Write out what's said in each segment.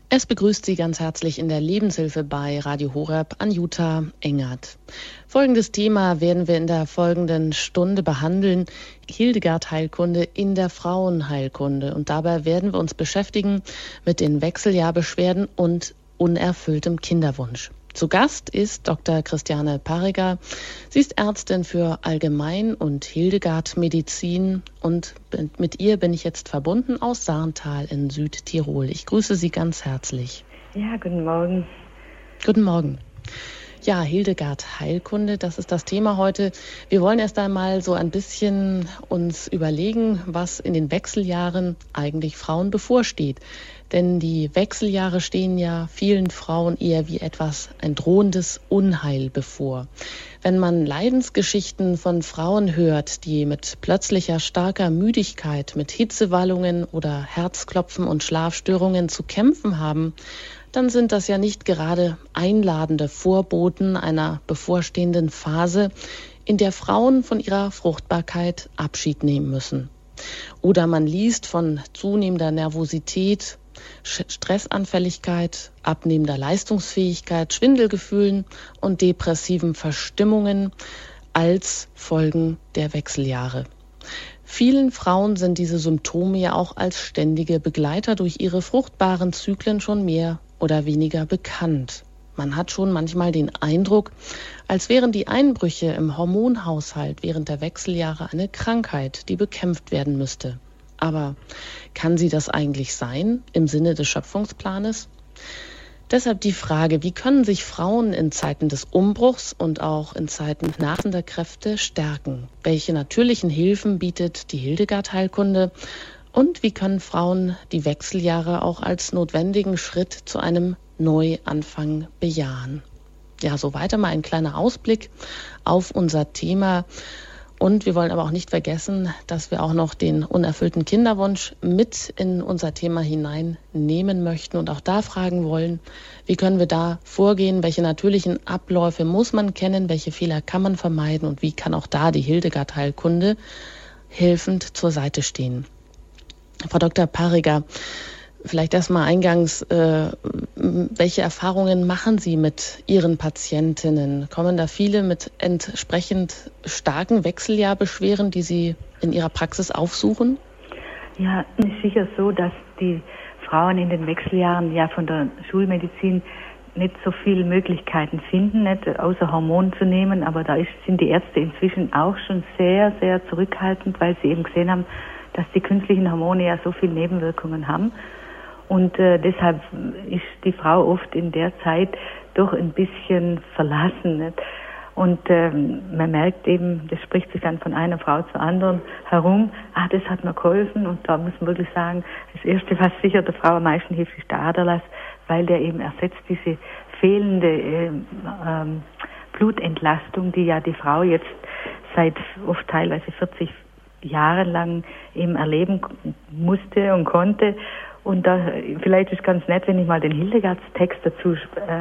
Es begrüßt Sie ganz herzlich in der Lebenshilfe bei Radio Horeb Anjuta Engert. Folgendes Thema werden wir in der folgenden Stunde behandeln: Hildegard-Heilkunde in der Frauenheilkunde. Und dabei werden wir uns beschäftigen mit den Wechseljahrbeschwerden und unerfülltem Kinderwunsch. Zu Gast ist Dr. Christiane Pariger. Sie ist Ärztin für Allgemein- und Hildegard-Medizin und mit ihr bin ich jetzt verbunden aus Sarntal in Südtirol. Ich grüße Sie ganz herzlich. Ja, guten Morgen. Guten Morgen. Ja, Hildegard-Heilkunde, das ist das Thema heute. Wir wollen erst einmal so ein bisschen uns überlegen, was in den Wechseljahren eigentlich Frauen bevorsteht. Denn die Wechseljahre stehen ja vielen Frauen eher wie ein drohendes Unheil bevor. Wenn man Leidensgeschichten von Frauen hört, die mit plötzlicher starker Müdigkeit, mit Hitzewallungen oder Herzklopfen und Schlafstörungen zu kämpfen haben, dann sind das ja nicht gerade einladende Vorboten einer bevorstehenden Phase, in der Frauen von ihrer Fruchtbarkeit Abschied nehmen müssen. Oder man liest von zunehmender Nervosität, Stressanfälligkeit, abnehmender Leistungsfähigkeit, Schwindelgefühlen und depressiven Verstimmungen als Folgen der Wechseljahre. Vielen Frauen sind diese Symptome ja auch als ständige Begleiter durch ihre fruchtbaren Zyklen schon mehr oder weniger bekannt. Man hat schon manchmal den Eindruck, als wären die Einbrüche im Hormonhaushalt während der Wechseljahre eine Krankheit, die bekämpft werden müsste. Aber kann sie das eigentlich sein im Sinne des Schöpfungsplanes? Deshalb die Frage, wie können sich Frauen in Zeiten des Umbruchs und auch in Zeiten nachwachsender Kräfte stärken? Welche natürlichen Hilfen bietet die Hildegard-Heilkunde? Und wie können Frauen die Wechseljahre auch als notwendigen Schritt zu einem Neuanfang bejahen? Ja, soweit einmal ein kleiner Ausblick auf unser Thema. Und wir wollen aber auch nicht vergessen, dass wir auch noch den unerfüllten Kinderwunsch mit in unser Thema hineinnehmen möchten und auch da fragen wollen, wie können wir da vorgehen, welche natürlichen Abläufe muss man kennen, welche Fehler kann man vermeiden und wie kann auch da die Hildegard-Heilkunde helfend zur Seite stehen. Frau Dr. Pariger, vielleicht erstmal eingangs, welche Erfahrungen machen Sie mit Ihren Patientinnen? Kommen da viele mit entsprechend starken Wechseljahrbeschwerden, die Sie in Ihrer Praxis aufsuchen? Ja, es ist sicher so, dass die Frauen in den Wechseljahren ja von der Schulmedizin nicht so viele Möglichkeiten finden, nicht außer Hormone zu nehmen, aber sind die Ärzte inzwischen auch schon sehr, sehr zurückhaltend, weil sie eben gesehen haben, dass die künstlichen Hormone ja so viele Nebenwirkungen haben. Und deshalb ist die Frau oft in der Zeit doch ein bisschen verlassen. Nicht? Und man merkt eben, das spricht sich dann von einer Frau zur anderen herum, das hat mir geholfen. Und da muss man wirklich sagen, das Erste, was sicher der Frau am meisten hilft, ist der Aderlass, weil der eben ersetzt diese fehlende Blutentlastung, die ja die Frau jetzt seit oft teilweise 40 Jahren lang eben erleben musste und konnte. Und da vielleicht ist ganz nett, wenn ich mal den Hildegards-Text dazu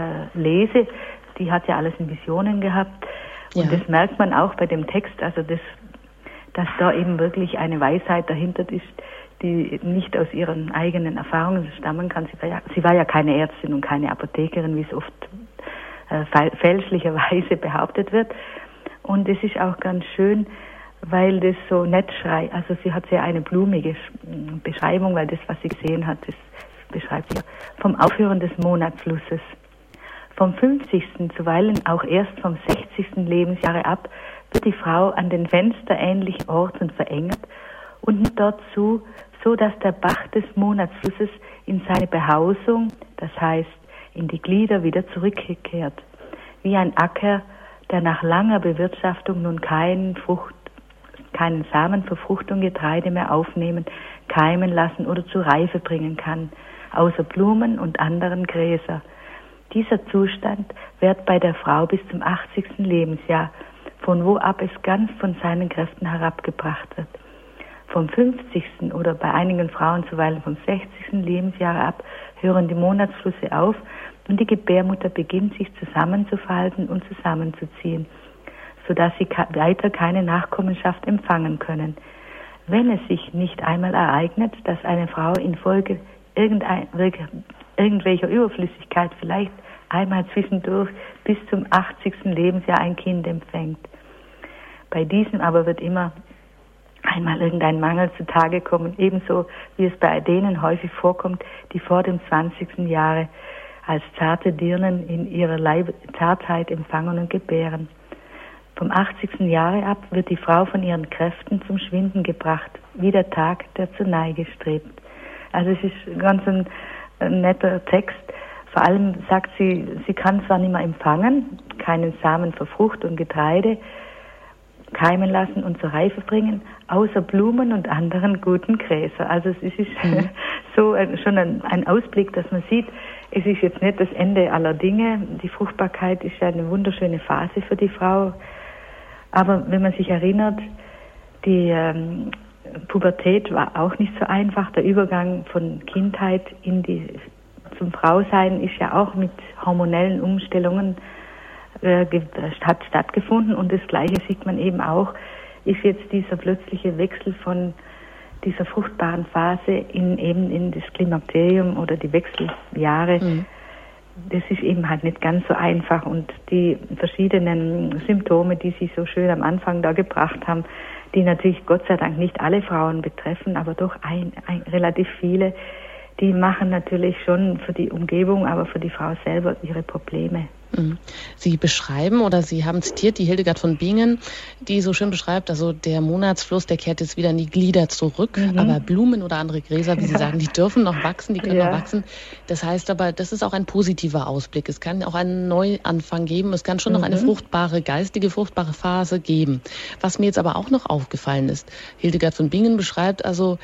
lese. Die hat ja alles in Visionen gehabt. Und das merkt man auch bei dem Text, also dass da eben wirklich eine Weisheit dahinter ist, die nicht aus ihren eigenen Erfahrungen stammen kann. Sie war ja keine Ärztin und keine Apothekerin, wie es oft fälschlicherweise behauptet wird. Und es ist auch ganz schön, weil das so nett schreit. Also sie hat sehr eine blumige Beschreibung, weil das, was sie gesehen hat, das beschreibt sie ja. Vom Aufhören des Monatsflusses. Vom 50., zuweilen auch erst vom 60. Lebensjahre ab, wird die Frau an den fensterähnlichen Orten verengert und nimmt dort zu, so dass der Bach des Monatsflusses in seine Behausung, das heißt in die Glieder, wieder zurückkehrt. Wie ein Acker, der nach langer Bewirtschaftung nun keinen Samen für Frucht und Getreide mehr aufnehmen, keimen lassen oder zur Reife bringen kann, außer Blumen und anderen Gräser. Dieser Zustand wird bei der Frau bis zum 80. Lebensjahr, von wo ab es ganz von seinen Kräften herabgebracht wird. Vom 50. oder bei einigen Frauen zuweilen vom 60. Lebensjahr ab hören die Monatsflüsse auf und die Gebärmutter beginnt sich zusammenzufalten und zusammenzuziehen, sodass sie weiter keine Nachkommenschaft empfangen können. Wenn es sich nicht einmal ereignet, dass eine Frau infolge irgendwelcher Überflüssigkeit vielleicht einmal zwischendurch bis zum 80. Lebensjahr ein Kind empfängt. Bei diesem aber wird immer einmal irgendein Mangel zutage kommen, ebenso wie es bei denen häufig vorkommt, die vor dem 20. Jahre als zarte Dirnen in ihrer Zartheit empfangen und gebären. Vom 80. Jahre ab wird die Frau von ihren Kräften zum Schwinden gebracht, wie der Tag, der zur Neige strebt. Also es ist ganz ein netter Text. Vor allem sagt sie, sie kann zwar nicht mehr empfangen, keinen Samen für Frucht und Getreide keimen lassen und zur Reife bringen, außer Blumen und anderen guten Gräser. Also es ist so schon ein Ausblick, dass man sieht, es ist jetzt nicht das Ende aller Dinge. Die Fruchtbarkeit ist ja eine wunderschöne Phase für die Frau. Aber wenn man sich erinnert, die Pubertät war auch nicht so einfach. Der Übergang von Kindheit zum Frausein ist ja auch mit hormonellen Umstellungen hat stattgefunden. Und das Gleiche sieht man eben auch, ist jetzt dieser plötzliche Wechsel von dieser fruchtbaren Phase in das Klimakterium oder die Wechseljahre. Das ist eben halt nicht ganz so einfach, und die verschiedenen Symptome, die Sie so schön am Anfang da gebracht haben, die natürlich Gott sei Dank nicht alle Frauen betreffen, aber doch relativ viele, die machen natürlich schon für die Umgebung, aber für die Frau selber ihre Probleme. Sie beschreiben, oder Sie haben zitiert die Hildegard von Bingen, die so schön beschreibt, also der Monatsfluss, der kehrt jetzt wieder in die Glieder zurück, aber Blumen oder andere Gräser, wie Sie sagen, die dürfen noch wachsen, die können noch wachsen. Das heißt aber, das ist auch ein positiver Ausblick. Es kann auch einen Neuanfang geben, es kann schon noch eine geistige fruchtbare Phase geben. Was mir jetzt aber auch noch aufgefallen ist, Hildegard von Bingen beschreibt also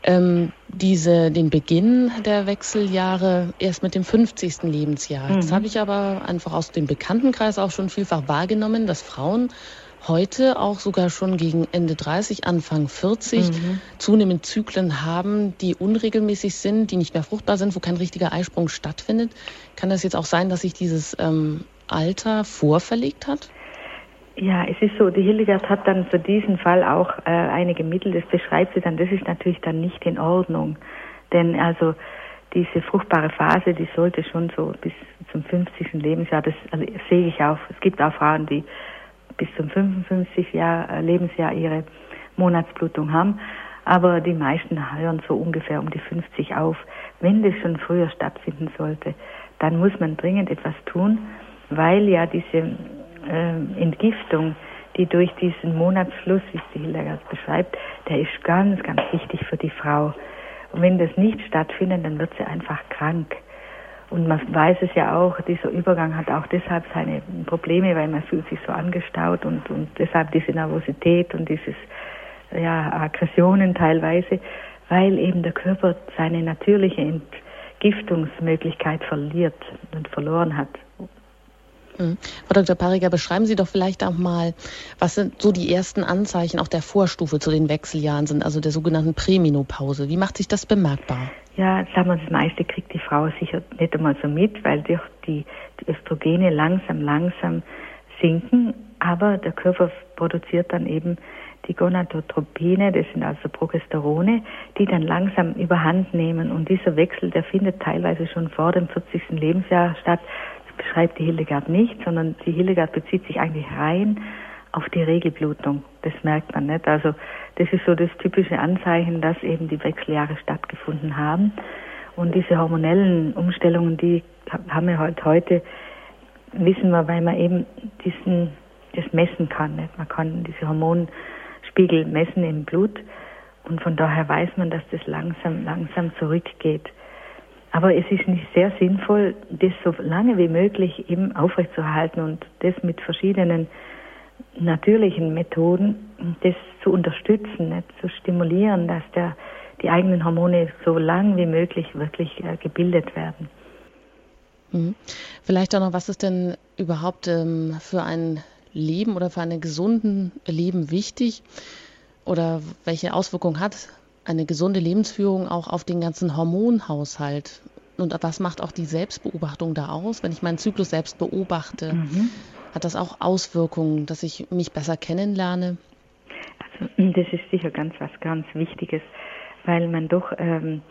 den Beginn der Wechseljahre erst mit dem 50. Lebensjahr. Das habe ich aber einfach aus dem Bekanntenkreis auch schon vielfach wahrgenommen, dass Frauen heute auch sogar schon gegen Ende 30, Anfang 40 zunehmend Zyklen haben, die unregelmäßig sind, die nicht mehr fruchtbar sind, wo kein richtiger Eisprung stattfindet. Kann das jetzt auch sein, dass sich dieses Alter vorverlegt hat? Ja, es ist so, die Hildegard hat dann für diesen Fall auch einige Mittel, das beschreibt sie dann, das ist natürlich dann nicht in Ordnung. Denn also diese fruchtbare Phase, die sollte schon so bis zum 50. Lebensjahr, das sehe ich auch. Es gibt auch Frauen, die bis zum 55. Lebensjahr ihre Monatsblutung haben, aber die meisten hören so ungefähr um die 50 auf. Wenn das schon früher stattfinden sollte, dann muss man dringend etwas tun, weil ja diese Entgiftung, die durch diesen Monatsfluss, wie es die Hildegard beschreibt, der ist ganz, ganz wichtig für die Frau. Und wenn das nicht stattfindet, dann wird sie einfach krank. Und man weiß es ja auch, dieser Übergang hat auch deshalb seine Probleme, weil man fühlt sich so angestaut und deshalb diese Nervosität und dieses Aggressionen teilweise, weil eben der Körper seine natürliche Entgiftungsmöglichkeit verliert und verloren hat. Frau Dr. Pariger, beschreiben Sie doch vielleicht auch mal, was sind so die ersten Anzeichen auch der Vorstufe zu den Wechseljahren sind, also der sogenannten Prämenopause. Wie macht sich das bemerkbar? Ja, sagen wir, das meiste kriegt die Frau sicher nicht einmal so mit, weil durch die Östrogene langsam sinken, aber der Körper produziert dann eben die Gonadotropine, das sind also Progesterone, die dann langsam überhand nehmen, und dieser Wechsel, der findet teilweise schon vor dem 40. Lebensjahr statt. Beschreibt die Hildegard nicht, sondern die Hildegard bezieht sich eigentlich rein auf die Regelblutung. Das merkt man nicht. Also das ist so das typische Anzeichen, dass eben die Wechseljahre stattgefunden haben. Und diese hormonellen Umstellungen, die haben wir halt heute, wissen wir, weil man eben das messen kann. Nicht? Man kann diese Hormonspiegel messen im Blut, und von daher weiß man, dass das langsam zurückgeht. Aber es ist nicht sehr sinnvoll, das so lange wie möglich eben aufrechtzuerhalten und das mit verschiedenen natürlichen Methoden, das zu unterstützen, nicht? Zu stimulieren, dass die eigenen Hormone so lang wie möglich wirklich gebildet werden. Vielleicht auch noch, was ist denn überhaupt für ein Leben oder für einen gesunden Leben wichtig? Oder welche Auswirkungen hat eine gesunde Lebensführung auch auf den ganzen Hormonhaushalt? Und was macht auch die Selbstbeobachtung da aus? Wenn ich meinen Zyklus selbst beobachte, hat das auch Auswirkungen, dass ich mich besser kennenlerne? Also das ist sicher ganz Wichtiges, weil man doch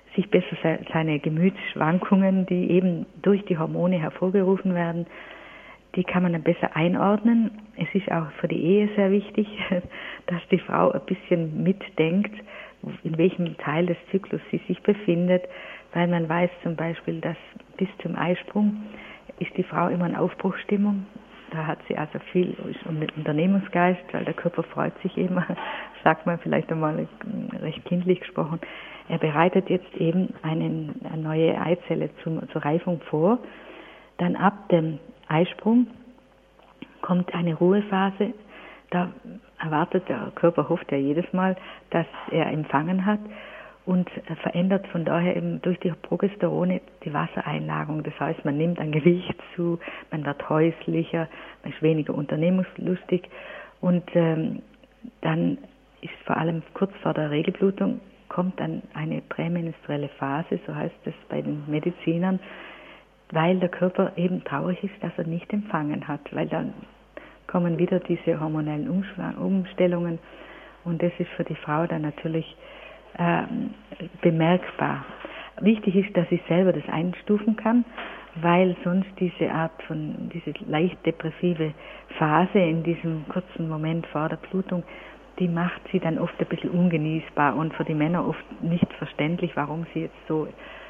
sich besser seine Gemütsschwankungen, die eben durch die Hormone hervorgerufen werden, die kann man dann besser einordnen. Es ist auch für die Ehe sehr wichtig, dass die Frau ein bisschen mitdenkt, in welchem Teil des Zyklus sie sich befindet, weil man weiß zum Beispiel, dass bis zum Eisprung ist die Frau immer in Aufbruchsstimmung. Da hat sie also viel Unternehmungsgeist, weil der Körper freut sich immer, sagt man vielleicht einmal recht kindlich gesprochen. Er bereitet jetzt eben eine neue Eizelle zur Reifung vor. Dann ab dem Eisprung kommt eine Ruhephase. Da erwartet der Körper, hofft er jedes Mal, dass er empfangen hat und verändert von daher eben durch die Progesterone die Wassereinlagerung. Das heißt, man nimmt an Gewicht zu, man wird häuslicher, man ist weniger unternehmungslustig und dann ist vor allem kurz vor der Regelblutung kommt dann eine prämenstruelle Phase, so heißt es bei den Medizinern, weil der Körper eben traurig ist, dass er nicht empfangen hat, weil dann kommen wieder diese hormonellen Umstellungen und das ist für die Frau dann natürlich bemerkbar. Wichtig ist, dass sie selber das einstufen kann, weil sonst diese leicht depressive Phase in diesem kurzen Moment vor der Blutung, die macht sie dann oft ein bisschen ungenießbar und für die Männer oft nicht verständlich, warum sie jetzt so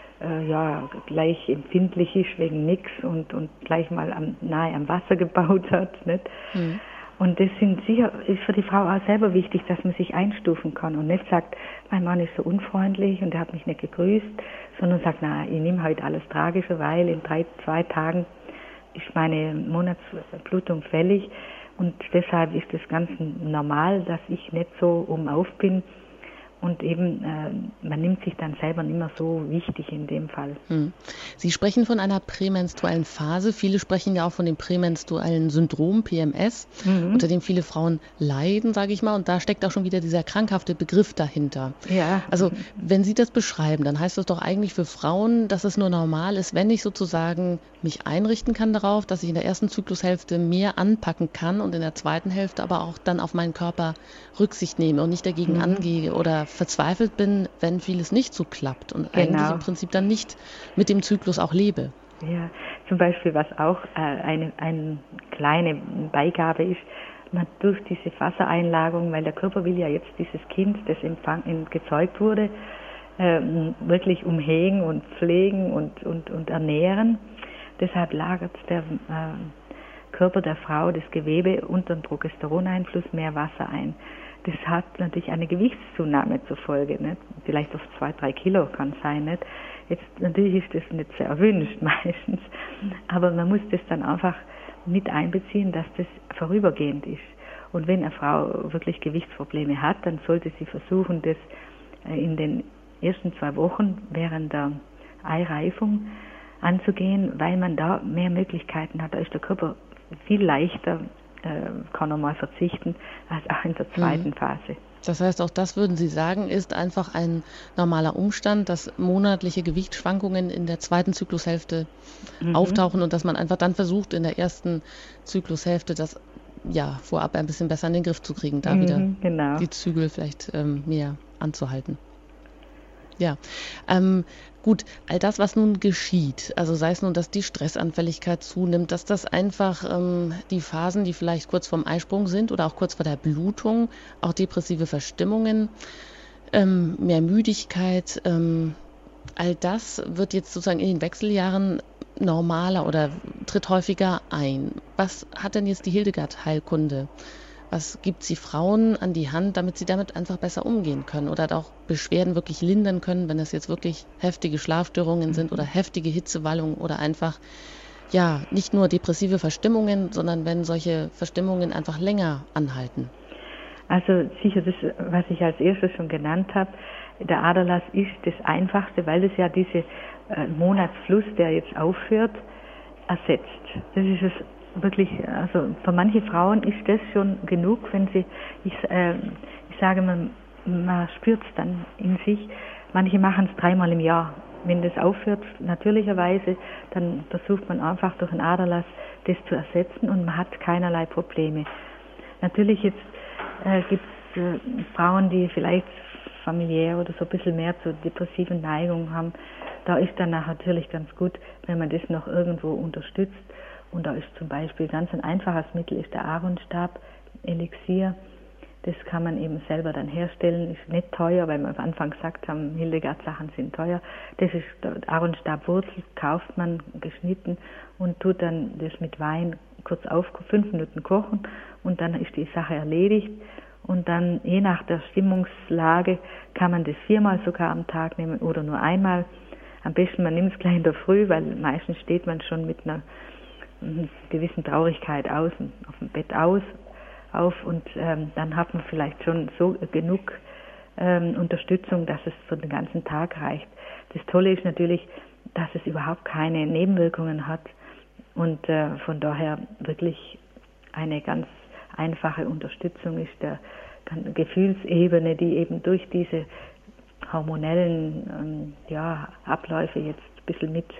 gleich empfindlich ist wegen nix und gleich mal nahe am Wasser gebaut hat. Nicht? Mhm. Und das ist für die Frau auch selber wichtig, dass man sich einstufen kann und nicht sagt, mein Mann ist so unfreundlich und er hat mich nicht gegrüßt, sondern sagt, na, ich nehme heute alles Tragische, weil in 2 Tagen ist meine Monatsblutung fällig und deshalb ist es ganz normal, dass ich nicht so auf bin. Und eben, man nimmt sich dann selber nicht mehr so wichtig in dem Fall. Sie sprechen von einer prämenstruellen Phase. Viele sprechen ja auch von dem prämenstruellen Syndrom, PMS, unter dem viele Frauen leiden, sage ich mal. Und da steckt auch schon wieder dieser krankhafte Begriff dahinter. Ja. Also, wenn Sie das beschreiben, dann heißt das doch eigentlich für Frauen, dass es nur normal ist, wenn ich sozusagen mich einrichten kann darauf, dass ich in der ersten Zyklushälfte mehr anpacken kann und in der zweiten Hälfte aber auch dann auf meinen Körper Rücksicht nehme und nicht dagegen angehe oder verzweifelt bin, wenn vieles nicht so klappt und eigentlich im Prinzip dann nicht mit dem Zyklus auch lebe. Ja, zum Beispiel, was auch eine kleine Beigabe ist, man durch diese Wassereinlagerung, weil der Körper will ja jetzt dieses Kind, das gezeugt wurde, wirklich umhegen und pflegen und ernähren. Deshalb lagert der Körper der Frau, das Gewebe unter dem Progesteroneinfluss mehr Wasser ein. Das hat natürlich eine Gewichtszunahme zur Folge, nicht? Vielleicht auf 2-3 Kilo kann sein, nicht? Jetzt natürlich ist das nicht sehr erwünscht meistens, aber man muss das dann einfach mit einbeziehen, dass das vorübergehend ist. Und wenn eine Frau wirklich Gewichtsprobleme hat, dann sollte sie versuchen, das in den ersten 2 Wochen während der Eireifung anzugehen, weil man da mehr Möglichkeiten hat. Da ist der Körper viel leichter, kann er mal verzichten, als auch in der zweiten Phase. Das heißt, auch das würden Sie sagen, ist einfach ein normaler Umstand, dass monatliche Gewichtsschwankungen in der zweiten Zyklushälfte auftauchen und dass man einfach dann versucht, in der ersten Zyklushälfte das vorab ein bisschen besser in den Griff zu kriegen, da wieder die Zügel vielleicht mehr anzuhalten. Ja, gut, all das, was nun geschieht, also sei es nun, dass die Stressanfälligkeit zunimmt, dass das einfach die Phasen, die vielleicht kurz vorm Eisprung sind oder auch kurz vor der Blutung, auch depressive Verstimmungen, mehr Müdigkeit, all das wird jetzt sozusagen in den Wechseljahren normaler oder tritt häufiger ein. Was hat denn jetzt die Hildegard-Heilkunde? Was gibt sie Frauen an die Hand, damit sie damit einfach besser umgehen können oder auch Beschwerden wirklich lindern können, wenn es jetzt wirklich heftige Schlafstörungen sind oder heftige Hitzewallungen oder einfach, nicht nur depressive Verstimmungen, sondern wenn solche Verstimmungen einfach länger anhalten? Also sicher, das, was ich als erstes schon genannt habe, der Aderlass ist das Einfachste, weil es ja diese Monatsfluss, der jetzt aufhört, ersetzt. Das ist es wirklich, also für manche Frauen ist das schon genug, wenn sie, ich sage, man spürt es dann in sich. Manche machen es 3-mal im Jahr. Wenn das aufhört, natürlicherweise, dann versucht man einfach durch einen Aderlass das zu ersetzen und man hat keinerlei Probleme. Natürlich jetzt gibt es Frauen, die vielleicht familiär oder so ein bisschen mehr zur depressiven Neigung haben, da ist dann natürlich ganz gut, wenn man das noch irgendwo unterstützt. Und da ist zum Beispiel ganz ein einfaches Mittel, ist der Aaronstab, Elixier. Das kann man eben selber dann herstellen, ist nicht teuer, weil wir am Anfang gesagt haben, Hildegard-Sachen sind teuer. Das ist Aaronstabwurzel, kauft man geschnitten und tut dann das mit Wein kurz 5 Minuten kochen und dann ist die Sache erledigt. Und dann, je nach der Stimmungslage, kann man das 4-mal sogar am Tag nehmen oder nur einmal. Am besten, man nimmt es gleich in der Früh, weil meistens steht man schon mit einer gewissen Traurigkeit außen auf dem Bett auf und dann hat man vielleicht schon so genug Unterstützung, dass es für den ganzen Tag reicht. Das Tolle ist natürlich, dass es überhaupt keine Nebenwirkungen hat und von daher wirklich eine ganz einfache Unterstützung ist der Gefühlsebene, die eben durch diese hormonellen Abläufe jetzt ein bisschen mit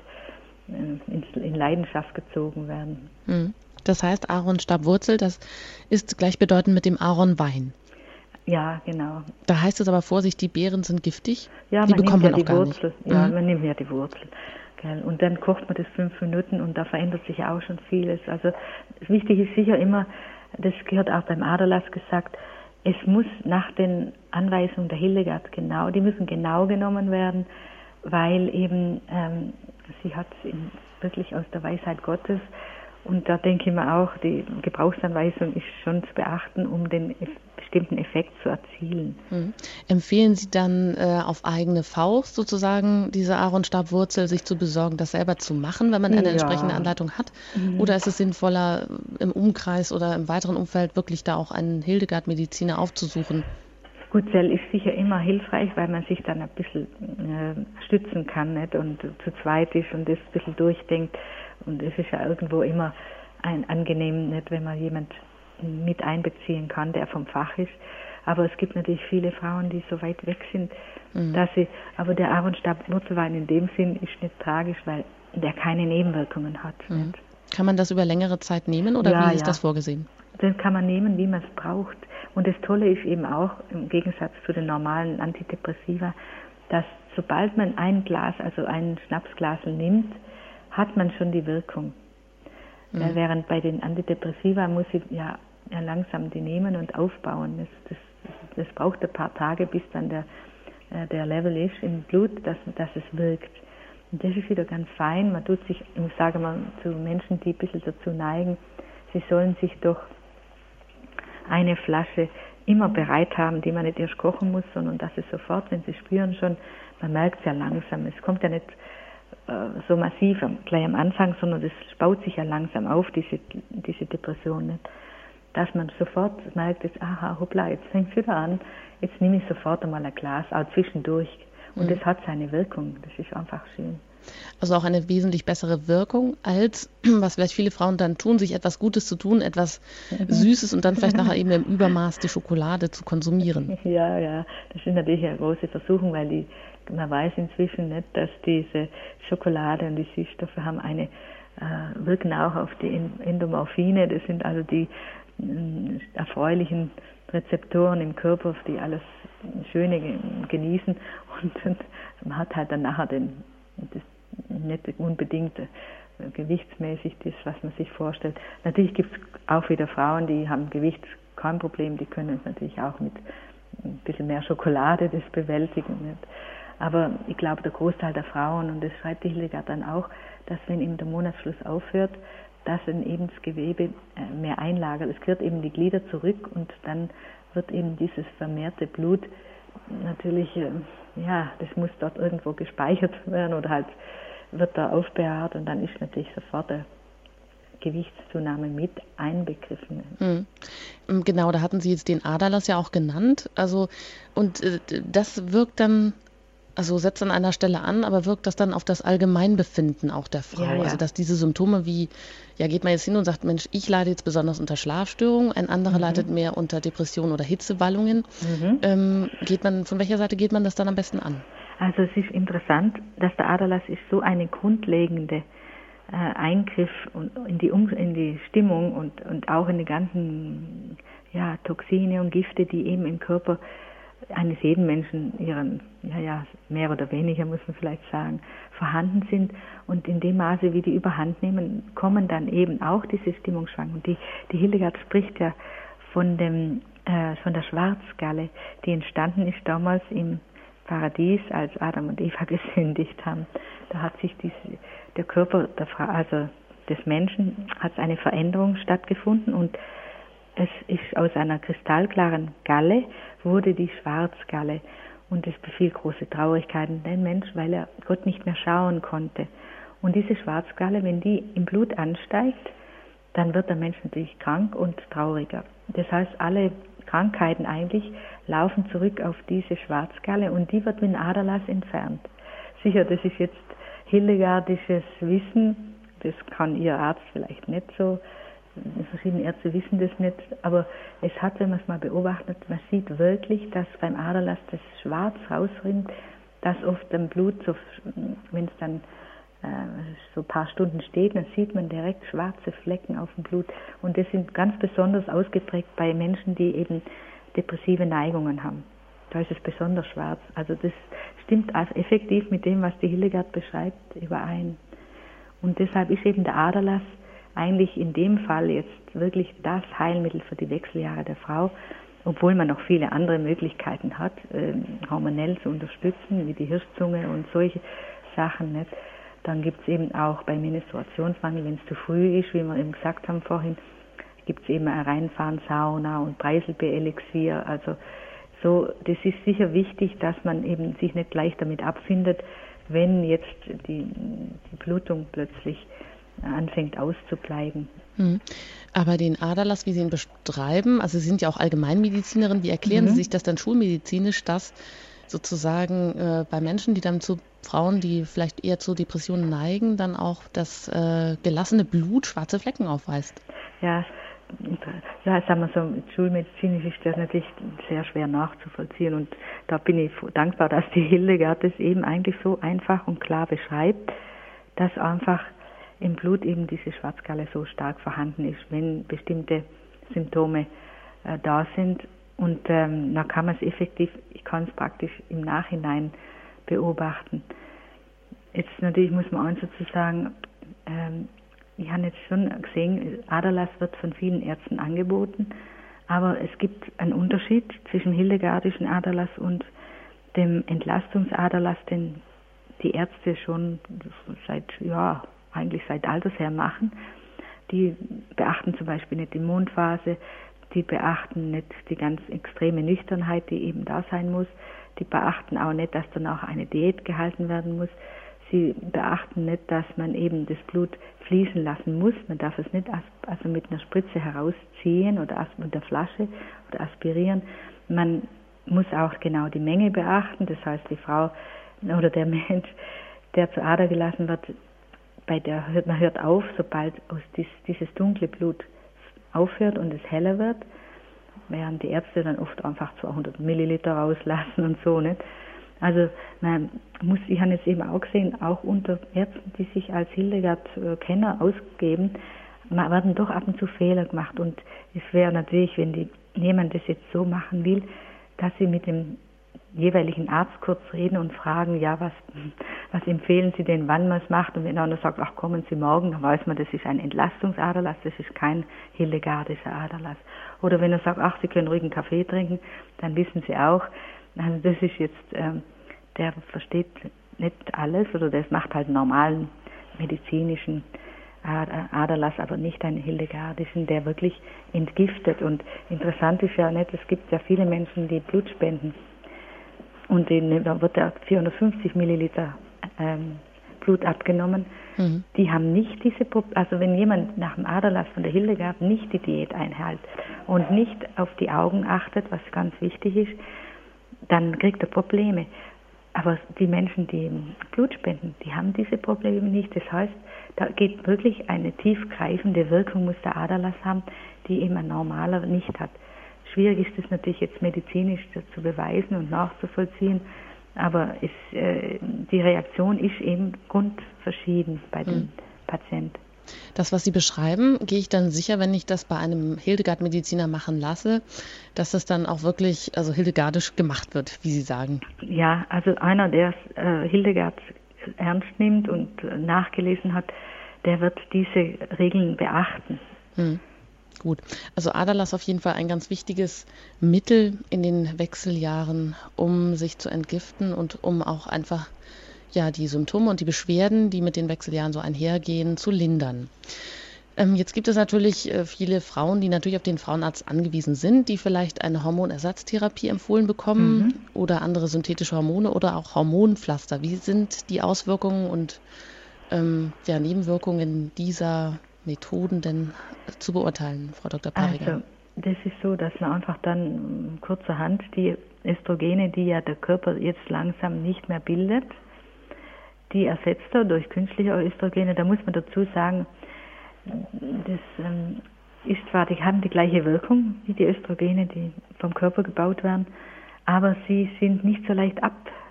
in Leidenschaft gezogen werden. Das heißt, Aaronstabwurzel, das ist gleichbedeutend mit dem Ahornwein. Ja, genau. Da heißt es aber, Vorsicht, die Beeren sind giftig. Ja, die man bekommt nimmt man ja auch die gar Wurzel. nicht. Ja, man nimmt ja die Wurzel. Gell. Und dann kocht man das 5 Minuten und da verändert sich auch schon vieles. Also wichtig ist sicher immer, das gehört auch beim Aderlass gesagt, es muss nach den Anweisungen der Hildegard die müssen genau genommen werden, weil eben sie hat es wirklich aus der Weisheit Gottes und da denke ich mir auch, die Gebrauchsanweisung ist schon zu beachten, um den bestimmten Effekt zu erzielen. Empfehlen Sie dann auf eigene Faust sozusagen diese Aaronstabwurzel sich zu besorgen, das selber zu machen, wenn man eine entsprechende Anleitung hat? Oder ist es sinnvoller, im Umkreis oder im weiteren Umfeld wirklich da auch einen Hildegard-Mediziner aufzusuchen? Gutzell ist sicher immer hilfreich, weil man sich dann ein bisschen stützen kann, nicht? Und zu zweit ist und das ein bisschen durchdenkt. Und es ist ja irgendwo immer angenehm, nicht, wenn man jemand mit einbeziehen kann, der vom Fach ist. Aber es gibt natürlich viele Frauen, die so weit weg sind, aber der Aaronstabwurzelwein in dem Sinn ist nicht tragisch, weil der keine Nebenwirkungen hat. Nicht? Kann man das über längere Zeit nehmen oder wie ist das vorgesehen? Den kann man nehmen, wie man es braucht. Und das Tolle ist eben auch, im Gegensatz zu den normalen Antidepressiva, dass sobald man ein Schnapsglasel nimmt, hat man schon die Wirkung. Während bei den Antidepressiva muss ich ja langsam die nehmen und aufbauen. Das braucht ein paar Tage, bis dann der Level ist im Blut, dass es wirkt. Und das ist wieder ganz fein. Man tut sich, ich sage mal zu Menschen, die ein bisschen dazu neigen, sie sollen sich doch eine Flasche immer bereit haben, die man nicht erst kochen muss, sondern dass es sofort, wenn sie spüren schon, man merkt es ja langsam. Es kommt ja nicht so massiv gleich am Anfang, sondern das baut sich ja langsam auf, diese Depression. Nicht? Dass man sofort merkt, jetzt, hoppla, jetzt fängt es wieder an, jetzt nehme ich sofort einmal ein Glas, auch zwischendurch. Und das hat seine Wirkung, das ist einfach schön. Also auch eine wesentlich bessere Wirkung als, was vielleicht viele Frauen dann tun, sich etwas Gutes zu tun, etwas Süßes und dann vielleicht nachher eben im Übermaß die Schokolade zu konsumieren. Ja, das ist natürlich eine große Versuchung, weil man weiß inzwischen nicht, dass diese Schokolade und die Süßstoffe haben wirken auch auf die Endomorphine, das sind also die erfreulichen Rezeptoren im Körper, die alles Schöne genießen und man hat halt dann nachher das nicht unbedingt gewichtsmäßig das, was man sich vorstellt. Natürlich gibt es auch wieder Frauen, die haben Gewicht kein Problem, die können es natürlich auch mit ein bisschen mehr Schokolade das bewältigen. Nicht? Aber ich glaube, der Großteil der Frauen, und das schreibt die Hildegard dann auch, dass wenn eben der Monatsschluss aufhört, dass dann eben das Gewebe mehr einlagert. Es kehrt eben die Glieder zurück und dann wird eben dieses vermehrte Blut natürlich, das muss dort irgendwo gespeichert werden oder halt wird da aufbewahrt und dann ist natürlich sofort eine Gewichtszunahme mit einbegriffen. Genau, da hatten Sie jetzt den Aderlass ja auch genannt. Also und das wirkt dann, also setzt an einer Stelle an, aber wirkt das dann auf das Allgemeinbefinden auch der Frau? Ja. Also dass diese Symptome wie, geht man jetzt hin und sagt, Mensch, ich leide jetzt besonders unter Schlafstörungen, ein anderer leidet mehr unter Depressionen oder Hitzewallungen. Von welcher Seite geht man das dann am besten an? Also es ist interessant, dass der Aderlass ist so eine grundlegende Eingriff in die Stimmung und auch in die ganzen Toxine und Gifte, die eben im Körper eines jeden Menschen mehr oder weniger, muss man vielleicht sagen, vorhanden sind. Und in dem Maße, wie die überhand nehmen, kommen dann eben auch diese Stimmungsschwankungen. Die Hildegard spricht ja von der Schwarzgalle, die entstanden ist damals im Paradies, als Adam und Eva gesündigt haben. Da hat sich der Körper der Frau, also des Menschen, hat eine Veränderung stattgefunden und es ist aus einer kristallklaren Galle wurde die Schwarzgalle und es befiel große Traurigkeit in den Mensch, weil er Gott nicht mehr schauen konnte. Und diese Schwarzgalle, wenn die im Blut ansteigt, dann wird der Mensch natürlich krank und trauriger. Das heißt, alle Krankheiten eigentlich laufen zurück auf diese Schwarzgalle und die wird mit dem Aderlass entfernt. Sicher, das ist jetzt hildegardisches Wissen, das kann Ihr Arzt vielleicht nicht so, verschiedene Ärzte wissen das nicht, aber es hat, wenn man es mal beobachtet, man sieht wirklich, dass beim Aderlass das Schwarz rausrinnt, das oft im Blut, so, wenn es dann so ein paar Stunden steht, dann sieht man direkt schwarze Flecken auf dem Blut. Und das sind ganz besonders ausgeprägt bei Menschen, die eben depressive Neigungen haben. Da ist es besonders schwarz. Also das stimmt also effektiv mit dem, was die Hildegard beschreibt, überein. Und deshalb ist eben der Aderlass eigentlich in dem Fall jetzt wirklich das Heilmittel für die Wechseljahre der Frau, obwohl man noch viele andere Möglichkeiten hat, hormonell zu unterstützen, wie die Hirschzunge und solche Sachen nicht. Dann gibt es eben auch bei Menstruationsmangel, wenn es zu früh ist, wie wir eben gesagt haben vorhin, gibt es eben ein Reinfahren, Sauna und Preiselbeerelixier. Also so, das ist sicher wichtig, dass man eben sich nicht gleich damit abfindet, wenn jetzt die Blutung plötzlich anfängt auszubleiben. Aber den Aderlass, wie Sie ihn beschreiben, also Sie sind ja auch Allgemeinmedizinerin, wie erklären Sie sich das dann schulmedizinisch, dass sozusagen bei Menschen, die dann zu Frauen, die vielleicht eher zu Depressionen neigen, dann auch das gelassene Blut schwarze Flecken aufweist? Ja, sagen wir so, schulmedizinisch ist das natürlich sehr schwer nachzuvollziehen und da bin ich dankbar, dass die Hildegard das eben eigentlich so einfach und klar beschreibt, dass einfach im Blut eben diese Schwarzgalle so stark vorhanden ist, wenn bestimmte Symptome da sind. Und dann kann man es effektiv, ich kann es praktisch im Nachhinein beobachten. Jetzt natürlich muss man eins dazu sagen, ich habe jetzt schon gesehen, Aderlass wird von vielen Ärzten angeboten, aber es gibt einen Unterschied zwischen hildegardischen Aderlass und dem Entlastungsaderlass, den die Ärzte schon eigentlich seit alters her machen. Die beachten zum Beispiel nicht die Mondphase, die beachten nicht die ganz extreme Nüchternheit, die eben da sein muss. Die beachten auch nicht, dass dann auch eine Diät gehalten werden muss. Sie beachten nicht, dass man eben das Blut fließen lassen muss. Man darf es nicht also mit einer Spritze herausziehen oder mit der Flasche oder aspirieren. Man muss auch genau die Menge beachten. Das heißt, die Frau oder der Mensch, der zur Ader gelassen wird, man hört auf, sobald dieses dunkle Blut aufhört und es heller wird, während die Ärzte dann oft einfach 200 Milliliter rauslassen und so, nicht? Also ich habe jetzt eben auch gesehen, auch unter Ärzten, die sich als Hildegard-Kenner ausgeben, werden doch ab und zu Fehler gemacht. Und es wäre natürlich, wenn jemand das jetzt so machen will, dass sie mit dem jeweiligen Arzt kurz reden und fragen, ja, was empfehlen Sie denn, wann man es macht? Und wenn einer sagt, ach, kommen Sie morgen, dann weiß man, das ist ein Entlastungsaderlass, das ist kein hildegardischer Aderlass. Oder wenn er sagt, ach, Sie können ruhig einen Kaffee trinken, dann wissen Sie auch, also das ist jetzt, der versteht nicht alles oder das macht halt einen normalen medizinischen Aderlass, aber nicht einen hildegardischen, der wirklich entgiftet. Und interessant ist ja nicht, es gibt ja viele Menschen, die Blut spenden und denen wird ja 450 Milliliter Blut abgenommen. Die haben nicht also wenn jemand nach dem Aderlass von der Hildegard nicht die Diät einhält und nicht auf die Augen achtet, was ganz wichtig ist, dann kriegt er Probleme. Aber die Menschen, die Blut spenden, die haben diese Probleme nicht. Das heißt, da geht wirklich eine tiefgreifende Wirkung, muss der Aderlass haben, die eben ein normaler nicht hat. Schwierig ist es natürlich jetzt medizinisch zu beweisen und nachzuvollziehen, aber die Reaktion ist eben grundverschieden bei den Patienten. Das, was Sie beschreiben, gehe ich dann sicher, wenn ich das bei einem Hildegard-Mediziner machen lasse, dass das dann auch wirklich, also hildegardisch gemacht wird, wie Sie sagen. Ja, also einer, der Hildegard ernst nimmt und nachgelesen hat, der wird diese Regeln beachten. Gut, also Aderlass auf jeden Fall ein ganz wichtiges Mittel in den Wechseljahren, um sich zu entgiften und um auch einfach die Symptome und die Beschwerden, die mit den Wechseljahren so einhergehen, zu lindern. Jetzt gibt es natürlich viele Frauen, die natürlich auf den Frauenarzt angewiesen sind, die vielleicht eine Hormonersatztherapie empfohlen bekommen oder andere synthetische Hormone oder auch Hormonpflaster. Wie sind die Auswirkungen und Nebenwirkungen dieser Methoden denn zu beurteilen, Frau Dr. Pariger? Also, das ist so, dass man einfach dann kurzerhand die Östrogene, die ja der Körper jetzt langsam nicht mehr bildet, die ersetzt er durch künstliche Östrogene. Da muss man dazu sagen, das ist zwar, die haben die gleiche Wirkung wie die Östrogene, die vom Körper gebaut werden, aber sie sind nicht so leicht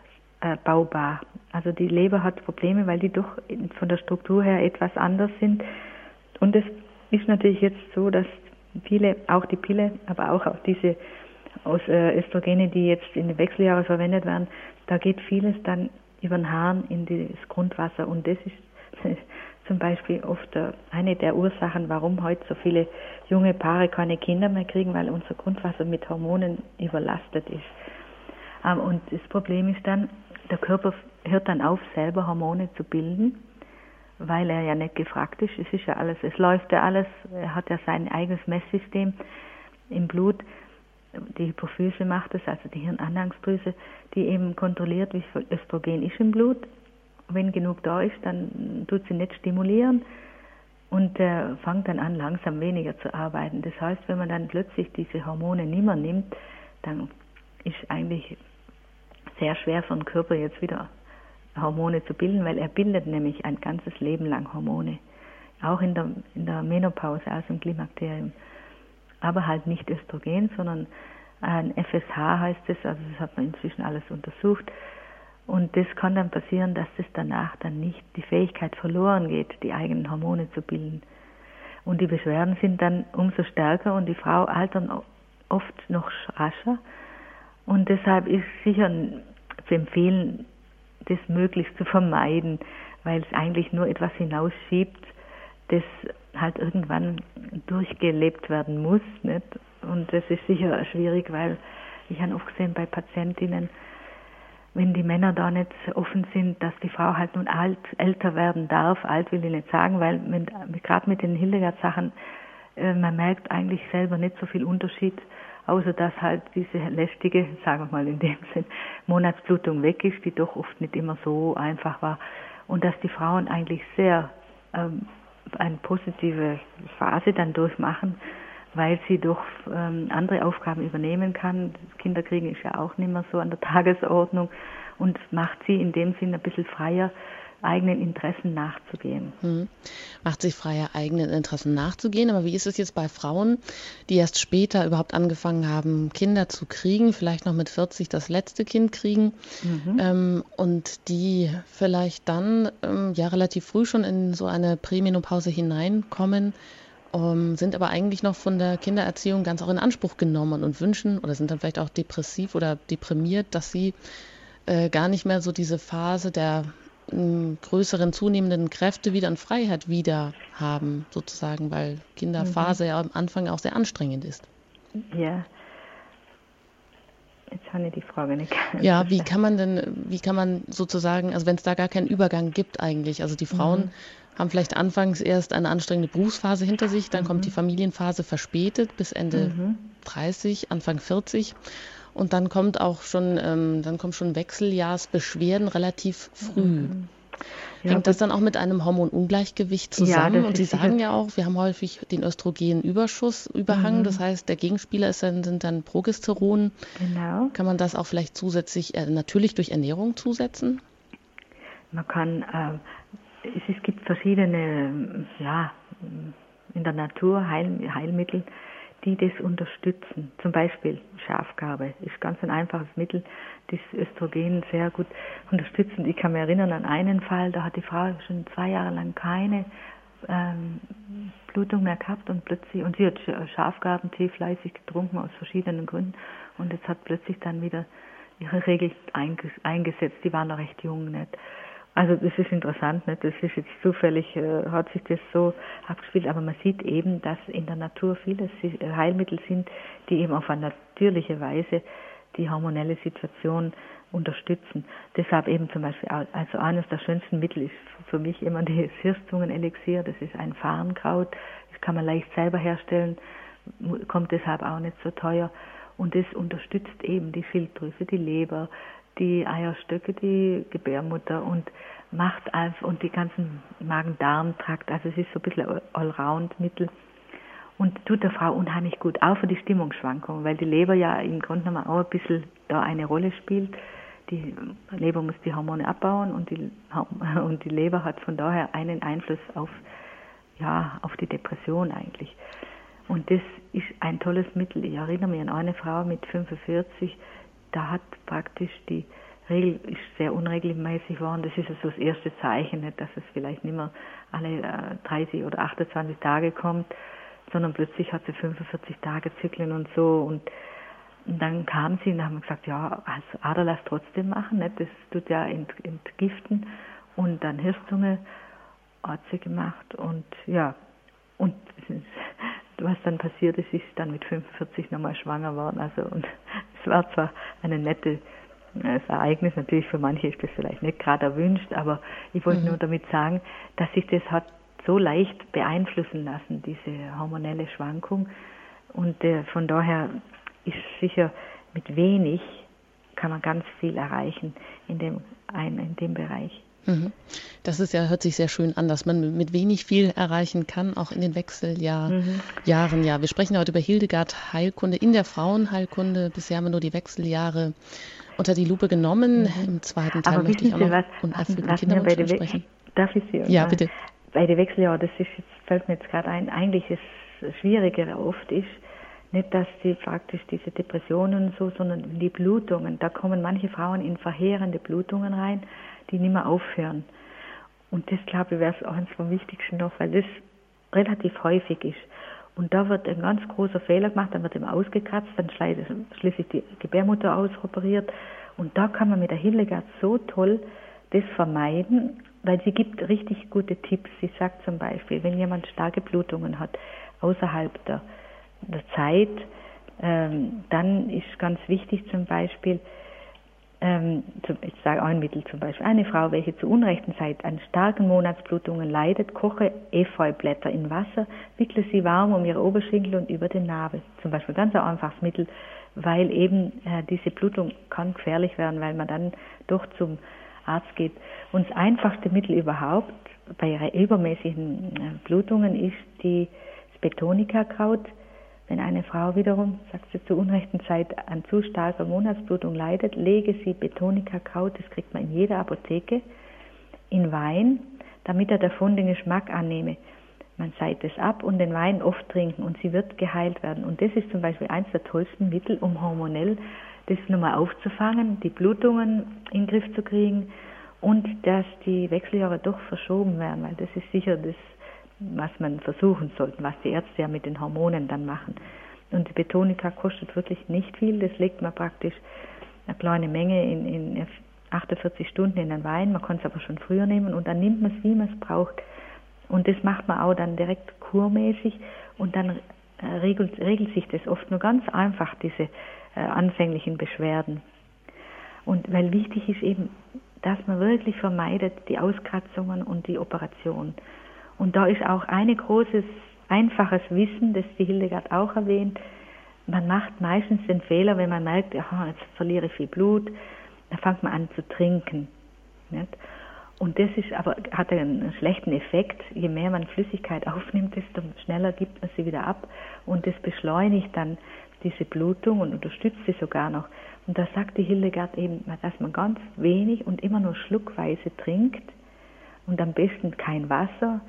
abbaubar. Also die Leber hat Probleme, weil die doch von der Struktur her etwas anders sind. Und es ist natürlich jetzt so, dass viele, auch die Pille, aber auch diese Östrogene, die jetzt in den Wechseljahren verwendet werden, da geht vieles dann über den Harn in das Grundwasser. Und das ist zum Beispiel oft eine der Ursachen, warum heute so viele junge Paare keine Kinder mehr kriegen, weil unser Grundwasser mit Hormonen überlastet ist. Und das Problem ist dann, der Körper hört dann auf, selber Hormone zu bilden, weil er ja nicht gefragt ist. Es ist ja alles, es läuft ja alles, er hat ja sein eigenes Messsystem im Blut. Die Hypophyse macht es, also die Hirnanhangsdrüse, die eben kontrolliert, wie viel Östrogen ist im Blut. Wenn genug da ist, dann tut sie nicht stimulieren und fängt dann an, langsam weniger zu arbeiten. Das heißt, wenn man dann plötzlich diese Hormone nicht mehr nimmt, dann ist eigentlich sehr schwer für den Körper jetzt wieder Hormone zu bilden, weil er bildet nämlich ein ganzes Leben lang Hormone. Auch in der Menopause, also im Klimakterium. Aber halt nicht Östrogen, sondern ein FSH heißt es, also das hat man inzwischen alles untersucht. Und das kann dann passieren, dass das danach dann nicht die Fähigkeit verloren geht, die eigenen Hormone zu bilden. Und die Beschwerden sind dann umso stärker und die Frau altert oft noch rascher. Und deshalb ist sicher zu empfehlen, das möglichst zu vermeiden, weil es eigentlich nur etwas hinausschiebt, das halt irgendwann durchgelebt werden muss, nicht? Und das ist sicher schwierig, weil ich habe oft gesehen bei Patientinnen, wenn die Männer da nicht offen sind, dass die Frau halt nun älter werden darf, alt will ich nicht sagen, weil gerade mit den Hildegard-Sachen, man merkt eigentlich selber nicht so viel Unterschied, außer dass halt diese lästige, sagen wir mal in dem Sinn, Monatsblutung weg ist, die doch oft nicht immer so einfach war. Und dass die Frauen eigentlich sehr eine positive Phase dann durchmachen, weil sie doch andere Aufgaben übernehmen kann. Kinderkriegen ist ja auch nicht mehr so an der Tagesordnung und macht sie in dem Sinn ein bisschen freier, eigenen Interessen nachzugehen. Macht sich freier, eigenen Interessen nachzugehen. Aber wie ist es jetzt bei Frauen, die erst später überhaupt angefangen haben, Kinder zu kriegen, vielleicht noch mit 40 das letzte Kind kriegen und die vielleicht dann relativ früh schon in so eine Prämenopause hineinkommen, sind aber eigentlich noch von der Kindererziehung ganz auch in Anspruch genommen und wünschen oder sind dann vielleicht auch depressiv oder deprimiert, dass sie gar nicht mehr so diese Phase der größeren zunehmenden Kräfte wieder und Freiheit wieder haben, sozusagen, weil Kinderphase ja am Anfang auch sehr anstrengend ist. Ja. Jetzt habe ich die Frage nicht. Ja, wie kann man sozusagen, also wenn es da gar keinen Übergang gibt eigentlich, also die Frauen haben vielleicht anfangs erst eine anstrengende Berufsphase hinter sich, dann kommt die Familienphase verspätet bis Ende 30, Anfang 40 und dann kommen schon Wechseljahrsbeschwerden relativ früh. Ja, hängt das dann auch mit einem Hormonungleichgewicht zusammen? Und Sie sagen ja auch, wir haben häufig den Östrogenüberhang, das heißt, der Gegenspieler sind dann Progesteron. Genau. Kann man das auch vielleicht zusätzlich natürlich durch Ernährung zusetzen? Man kann, es gibt verschiedene, in der Natur Heilmittel, die das unterstützen. Zum Beispiel Schafgarbe ist ganz ein einfaches Mittel, das Östrogen sehr gut unterstützt. Ich kann mich erinnern an einen Fall, da hat die Frau schon 2 Jahre lang keine Blutung mehr gehabt und sie hat Schafgarbentee fleißig getrunken aus verschiedenen Gründen und jetzt hat plötzlich dann wieder ihre Regel eingesetzt. Die war noch recht jung, nicht? Also das ist interessant, nicht? Das ist jetzt zufällig, hat sich das so abgespielt, aber man sieht eben, dass in der Natur viele Heilmittel sind, die eben auf eine natürliche Weise die hormonelle Situation unterstützen. Deshalb eben zum Beispiel, also eines der schönsten Mittel ist für mich immer das Hirszungenelixier. Das ist ein Farnkraut, das kann man leicht selber herstellen, kommt deshalb auch nicht so teuer. Und das unterstützt eben die Schilddrüse, die Leber, die Eierstöcke, die Gebärmutter und macht einfach, und die ganzen Magen-Darm-Trakt, also es ist so ein bisschen ein Allround-Mittel und tut der Frau unheimlich gut, auch für die Stimmungsschwankungen, weil die Leber ja im Grunde genommen auch ein bisschen da eine Rolle spielt. Die Leber muss die Hormone abbauen und die Leber hat von daher einen Einfluss auf die Depression eigentlich. Und das ist ein tolles Mittel. Ich erinnere mich an eine Frau mit 45, da hat praktisch die Regel ist sehr unregelmäßig geworden. Das ist also das erste Zeichen, nicht, dass es vielleicht nicht mehr alle 30 oder 28 Tage kommt, sondern plötzlich hat sie 45 Tage Zyklen und so. Und dann kam sie und haben gesagt, ja, also Aderlass trotzdem machen, nicht? Das tut ja entgiften. Und dann Hirszunge hat sie gemacht und ja, und was dann passiert ist, ist dann mit 45 nochmal schwanger worden. Also und es war zwar eine nette Ereignis, natürlich für manche ist das vielleicht nicht gerade erwünscht, aber ich wollte nur damit sagen, dass sich das hat so leicht beeinflussen lassen, diese hormonelle Schwankung. Und von daher ist sicher mit wenig kann man ganz viel erreichen in dem Bereich. Das hört sich sehr schön an, dass man mit wenig viel erreichen kann, auch in den Wechseljahren. Ja, wir sprechen heute über Hildegard Heilkunde in der Frauenheilkunde. Bisher haben wir nur die Wechseljahre unter die Lupe genommen. Im zweiten Teil möchte ich auch noch unerfüllten Kinderwunsch sprechen. Darf ich Sie? Ja, bitte. Bei den Wechseljahren, fällt mir jetzt gerade ein, eigentlich das Schwierigere oft ist, nicht, dass sie praktisch diese Depressionen und so, sondern die Blutungen. Da kommen manche Frauen in verheerende Blutungen rein, die nicht mehr aufhören. Und das, glaube ich, wäre es auch eines vom Wichtigsten noch, weil das relativ häufig ist. Und da wird ein ganz großer Fehler gemacht, dann wird eben ausgekratzt, dann schließlich die Gebärmutter ausoperiert. Und da kann man mit der Hildegard so toll das vermeiden, weil sie gibt richtig gute Tipps. Sie sagt zum Beispiel, wenn jemand starke Blutungen hat, außerhalb der Zeit, dann ist ganz wichtig zum Beispiel, ich sage ein Mittel zum Beispiel, eine Frau, welche zu unrechten Zeit an starken Monatsblutungen leidet, koche Efeublätter in Wasser, wickle sie warm um ihre Oberschenkel und über den Nabel. Zum Beispiel ganz ein einfaches Mittel, weil eben diese Blutung kann gefährlich werden, weil man dann doch zum Arzt geht. Und das einfachste Mittel überhaupt bei übermäßigen Blutungen ist das Betonica-Kraut. Wenn eine Frau wiederum, sagt sie, zur unrechten Zeit an zu starker Monatsblutung leidet, lege sie Betonica-Kraut, das kriegt man in jeder Apotheke, in Wein, damit er davon den Geschmack annehme. Man seiht es ab und den Wein oft trinken und sie wird geheilt werden. Und das ist zum Beispiel eins der tollsten Mittel, um hormonell das nochmal aufzufangen, die Blutungen in den Griff zu kriegen und dass die Wechseljahre doch verschoben werden, weil das ist sicher das, was man versuchen sollte, was die Ärzte ja mit den Hormonen dann machen. Und die Betonica kostet wirklich nicht viel, das legt man praktisch eine kleine Menge in 48 Stunden in den Wein, man kann es aber schon früher nehmen und dann nimmt man es, wie man es braucht. Und das macht man auch dann direkt kurmäßig und dann regelt sich das oft nur ganz einfach, diese anfänglichen Beschwerden. Und weil wichtig ist eben, dass man wirklich vermeidet die Auskratzungen und die Operation. Und da ist auch ein großes, einfaches Wissen, das die Hildegard auch erwähnt. Man macht meistens den Fehler, wenn man merkt, aha, jetzt verliere ich viel Blut, dann fängt man an zu trinken. Nicht? Und das hat einen schlechten Effekt. Je mehr man Flüssigkeit aufnimmt, desto schneller gibt man sie wieder ab. Und das beschleunigt dann diese Blutung und unterstützt sie sogar noch. Und da sagt die Hildegard eben, dass man ganz wenig und immer nur schluckweise trinkt und am besten kein Wasser,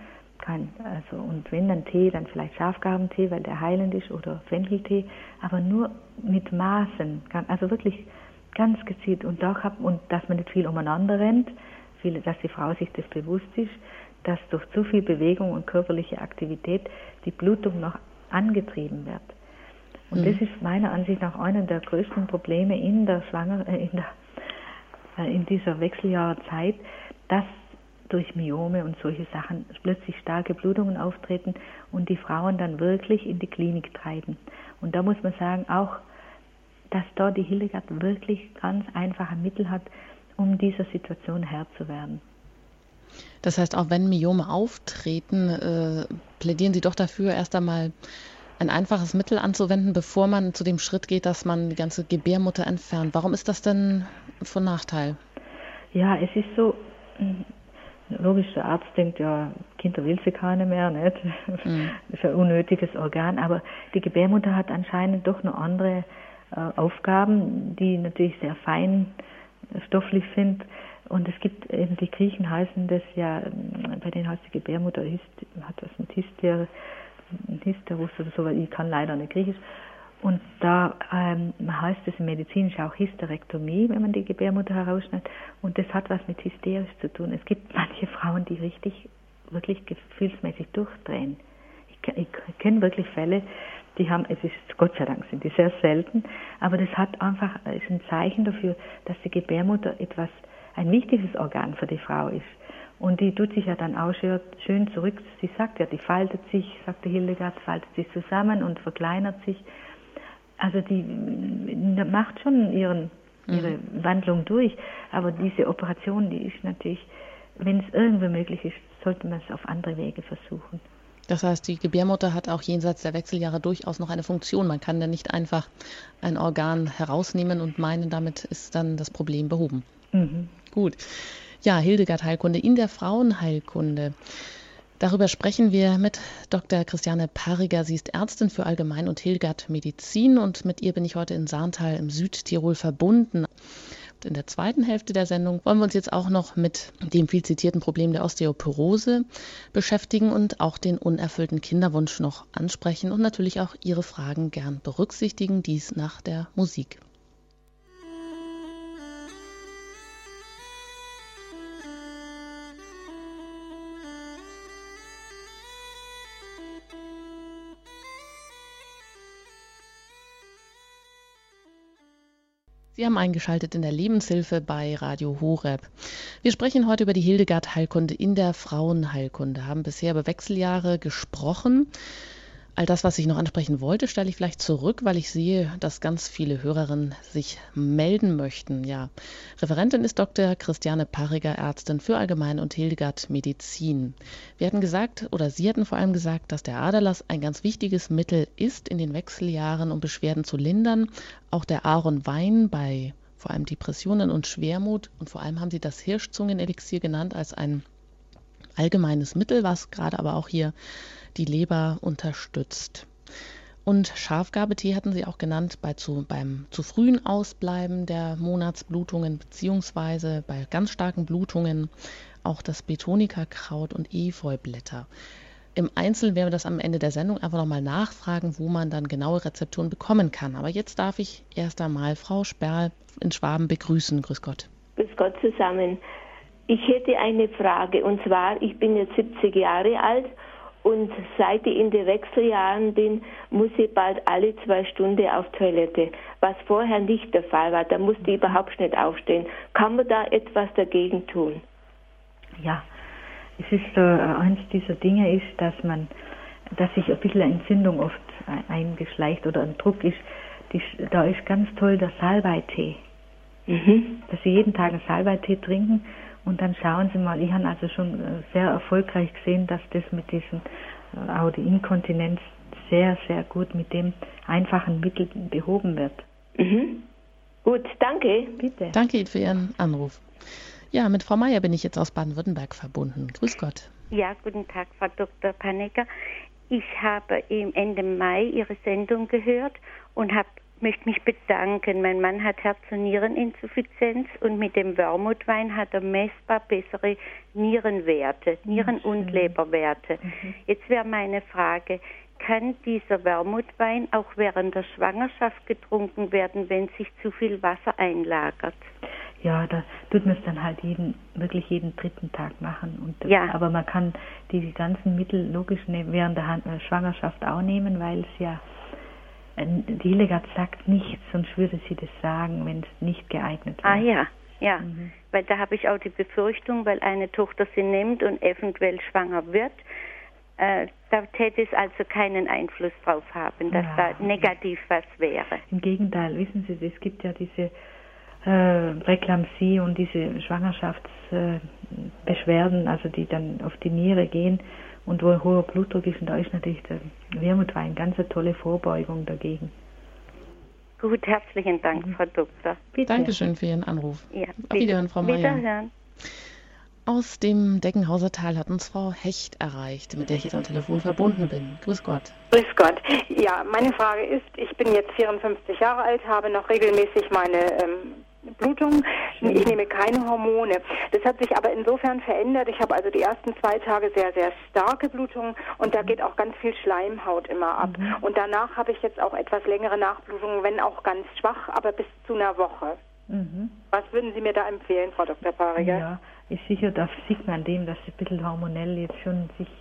und wenn dann Tee, dann vielleicht Schafgarbentee, weil der heilend ist, oder Fencheltee, aber nur mit Maßen, also wirklich ganz gezielt und dass man nicht viel umeinander rennt, dass die Frau sich das bewusst ist, dass durch zu viel Bewegung und körperliche Aktivität die Blutung noch angetrieben wird. Und das ist meiner Ansicht nach einer der größten Probleme in dieser Wechseljahrzeit, dass durch Myome und solche Sachen plötzlich starke Blutungen auftreten und die Frauen dann wirklich in die Klinik treiben. Und da muss man sagen auch, dass da die Hildegard wirklich ganz einfache Mittel hat, um dieser Situation Herr zu werden. Das heißt, auch wenn Myome auftreten, plädieren Sie doch dafür, erst einmal ein einfaches Mittel anzuwenden, bevor man zu dem Schritt geht, dass man die ganze Gebärmutter entfernt. Warum ist das denn von Nachteil? Ja, es ist so, logisch, der Arzt denkt, ja, Kinder will sie keine mehr, nicht? Das ist ein unnötiges Organ, aber die Gebärmutter hat anscheinend doch noch andere Aufgaben, die natürlich sehr feinstofflich sind. Und es gibt eben, die Griechen heißen das ja, bei denen heißt die Gebärmutter, hat das mit Hysterus oder so, weil ich kann leider nicht Griechisch. Und da heißt es medizinisch auch Hysterektomie, wenn man die Gebärmutter herausschneidet. Und das hat was mit hysterisch zu tun. Es gibt manche Frauen, die wirklich gefühlsmäßig durchdrehen. Ich kenne wirklich Fälle, die haben, es ist, Gott sei Dank sind die sehr selten, aber das ist ein Zeichen dafür, dass die Gebärmutter ein wichtiges Organ für die Frau ist. Und die tut sich ja dann auch schön zurück. Sie sagt ja, die faltet sich, sagte Hildegard, faltet sich zusammen und verkleinert sich. Also die macht schon ihre Wandlung durch. Aber diese Operation, die ist natürlich, wenn es irgendwie möglich ist, sollte man es auf andere Wege versuchen. Das heißt, die Gebärmutter hat auch jenseits der Wechseljahre durchaus noch eine Funktion. Man kann ja nicht einfach ein Organ herausnehmen und meinen, damit ist dann das Problem behoben. Gut. Ja, Hildegard-Heilkunde in der Frauenheilkunde. Darüber sprechen wir mit Dr. Christiane Pariger. Sie ist Ärztin für Allgemein- und Hildegard-Medizin und mit ihr bin ich heute in Sarntal im Südtirol verbunden. Und in der zweiten Hälfte der Sendung wollen wir uns jetzt auch noch mit dem viel zitierten Problem der Osteoporose beschäftigen und auch den unerfüllten Kinderwunsch noch ansprechen und natürlich auch Ihre Fragen gern berücksichtigen, dies nach der Musik. Sie haben eingeschaltet in der Lebenshilfe bei Radio Horeb. Wir sprechen heute über die Hildegard-Heilkunde in der Frauenheilkunde, haben bisher über Wechseljahre gesprochen. All das, was ich noch ansprechen wollte, stelle ich vielleicht zurück, weil ich sehe, dass ganz viele Hörerinnen sich melden möchten. Ja, Referentin ist Dr. Christiane Pariger, Ärztin für Allgemein- und Hildegard-Medizin. Wir hatten gesagt, oder Sie hatten vor allem gesagt, dass der Aderlass ein ganz wichtiges Mittel ist in den Wechseljahren, um Beschwerden zu lindern. Auch der Ahornwein bei vor allem Depressionen und Schwermut. Und vor allem haben Sie das Hirschzungenelixier genannt als ein allgemeines Mittel, was gerade aber auch hier die Leber unterstützt. Und Schafgabetee hatten Sie auch genannt beim zu frühen Ausbleiben der Monatsblutungen beziehungsweise bei ganz starken Blutungen auch das Betonika-Kraut und Efeublätter. Im Einzelnen werden wir das am Ende der Sendung einfach nochmal nachfragen, wo man dann genaue Rezepturen bekommen kann. Aber jetzt darf ich erst einmal Frau Sperl in Schwaben begrüßen. Grüß Gott. Grüß Gott zusammen. Ich hätte eine Frage, und zwar, ich bin jetzt 70 Jahre alt und seit ich in den Wechseljahren bin, muss ich bald alle 2 Stunden auf Toilette, was vorher nicht der Fall war. Da musste ich überhaupt nicht aufstehen. Kann man da etwas dagegen tun? Ja, es ist eins dieser Dinge ist, dass sich ein bisschen Entzündung oft eingeschleicht oder ein Druck ist. Da ist ganz toll der Salbeitee. Dass Sie jeden Tag einen Salbeitee trinken. Und dann schauen Sie mal, ich habe also schon sehr erfolgreich gesehen, dass das mit diesem, auch die Inkontinenz sehr, sehr gut mit dem einfachen Mittel behoben wird. Gut, danke. Bitte. Danke Ihnen für Ihren Anruf. Ja, mit Frau Meier bin ich jetzt aus Baden-Württemberg verbunden. Grüß Gott. Ja, guten Tag, Frau Dr. Paniker. Ich habe Ende Mai Ihre Sendung gehört und möchte mich bedanken. Mein Mann hat Herz- und Niereninsuffizienz und mit dem Wermutwein hat er messbar bessere Nierenwerte, Nieren- und Leberwerte. Jetzt wäre meine Frage, kann dieser Wermutwein auch während der Schwangerschaft getrunken werden, wenn sich zu viel Wasser einlagert? Ja, da tut man es dann halt wirklich jeden dritten Tag machen. Und, aber man kann die ganzen Mittel logisch während der Schwangerschaft auch nehmen, weil es ja, die Hildegard sagt nichts, sonst würde sie das sagen, wenn es nicht geeignet wäre. Ja. Weil da habe ich auch die Befürchtung, weil eine Tochter sie nimmt und eventuell schwanger wird, da täte es also keinen Einfluss drauf haben, dass da negativ was wäre. Im Gegenteil, wissen Sie, es gibt ja diese Präklampsie und diese Schwangerschaftsbeschwerden, also die dann auf die Niere gehen und wo hoher Blutdruck ist, und da ist natürlich der Wermutwein ganz eine tolle Vorbeugung dagegen. Gut, herzlichen Dank, Frau Doktor. Bitte. Dankeschön für Ihren Anruf. Ja, auf Wiederhören, Frau Meier. Wiederhören. Aus dem Deckenhauser Tal hat uns Frau Hecht erreicht, mit der ich jetzt am Telefon verbunden bin. Grüß Gott. Grüß Gott. Ja, meine Frage ist, ich bin jetzt 54 Jahre alt, habe noch regelmäßig meine Blutung. Ich nehme keine Hormone. Das hat sich aber insofern verändert. Ich habe also die ersten 2 Tage sehr, sehr starke Blutungen und da geht auch ganz viel Schleimhaut immer ab. Und danach habe ich jetzt auch etwas längere Nachblutungen, wenn auch ganz schwach, aber bis zu einer Woche. Was würden Sie mir da empfehlen, Frau Dr. Pariger? Ja, ist sicher, da sieht man dem, dass es ein bisschen hormonell jetzt schon sich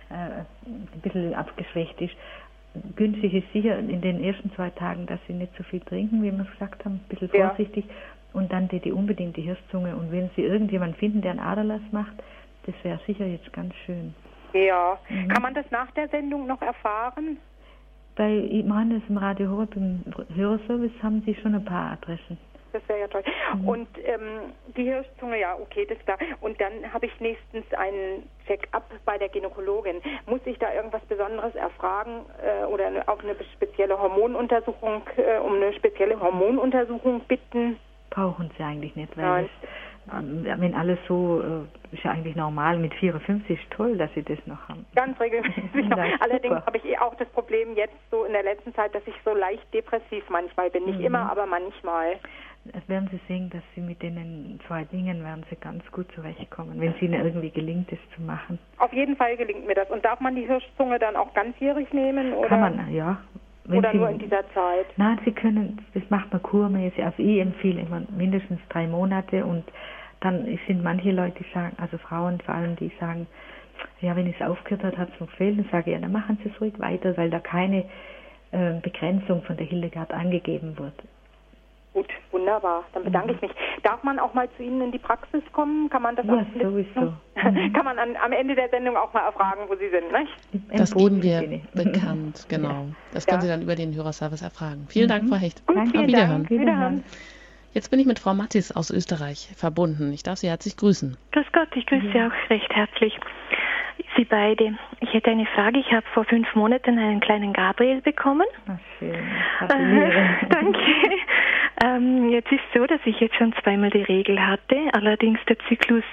ein bisschen abgeschwächt ist. Günstig ist sicher in den ersten 2 Tagen, dass Sie nicht so viel trinken, wie wir es gesagt haben, ein bisschen vorsichtig. Und dann die unbedingt die Hirszunge. Und wenn Sie irgendjemanden finden, der einen Aderlass macht, das wäre sicher jetzt ganz schön. Ja. Kann man das nach der Sendung noch erfahren? Bei Johannes im Radio Horeb, im Hörerservice, haben Sie schon ein paar Adressen. Das wäre ja toll. Und die Hirschzunge, ja, okay, das ist klar. Und dann habe ich nächstens einen Check-up bei der Gynäkologin. Muss ich da irgendwas Besonderes erfragen oder auch eine spezielle Hormonuntersuchung, um eine spezielle Hormonuntersuchung bitten? Brauchen Sie eigentlich nicht, weil wenn alles so, ist ja eigentlich normal. Mit 54 ist toll, dass Sie das noch haben. Ganz regelmäßig noch. Allerdings habe ich auch das Problem jetzt so in der letzten Zeit, dass ich so leicht depressiv manchmal bin. Nicht immer, aber manchmal. Das werden Sie sehen, dass Sie mit den 2 Dingen werden Sie ganz gut zurechtkommen, wenn es Ihnen irgendwie gelingt, das zu machen. Auf jeden Fall gelingt mir das. Und darf man die Hirschzunge dann auch ganzjährig nehmen? Oder? Kann man, ja. Oder nur in dieser Zeit? Nein, Sie können, das macht man kurmäßig. Also ich empfehle immer mindestens 3 Monate und dann sind manche Leute, die sagen, also Frauen vor allem, die sagen, ja, wenn ich es aufgehört habe, hat es noch gefehlt. Dann sage ich, ja, dann machen Sie es ruhig weiter, weil da keine Begrenzung von der Hildegard angegeben wird. Gut, wunderbar. Dann bedanke ich mich. Darf man auch mal zu Ihnen in die Praxis kommen? Kann man das ja, sowieso. Kann man am Ende der Sendung auch mal erfragen, wo Sie sind, nicht? Das geben wir bekannt, genau. Das können Sie dann über den Hörerservice erfragen. Vielen Dank, Frau Hecht. Gut, auf Wiederhören. Wiederhören. Jetzt bin ich mit Frau Mattis aus Österreich verbunden. Ich darf Sie herzlich grüßen. Grüß Gott, ich grüße Sie auch recht herzlich. Sie beide. Ich hätte eine Frage. Ich habe vor 5 Monaten einen kleinen Gabriel bekommen. Ach, schön. Danke. Jetzt ist so, dass ich jetzt schon 2-mal die Regel hatte. Allerdings der Zyklus,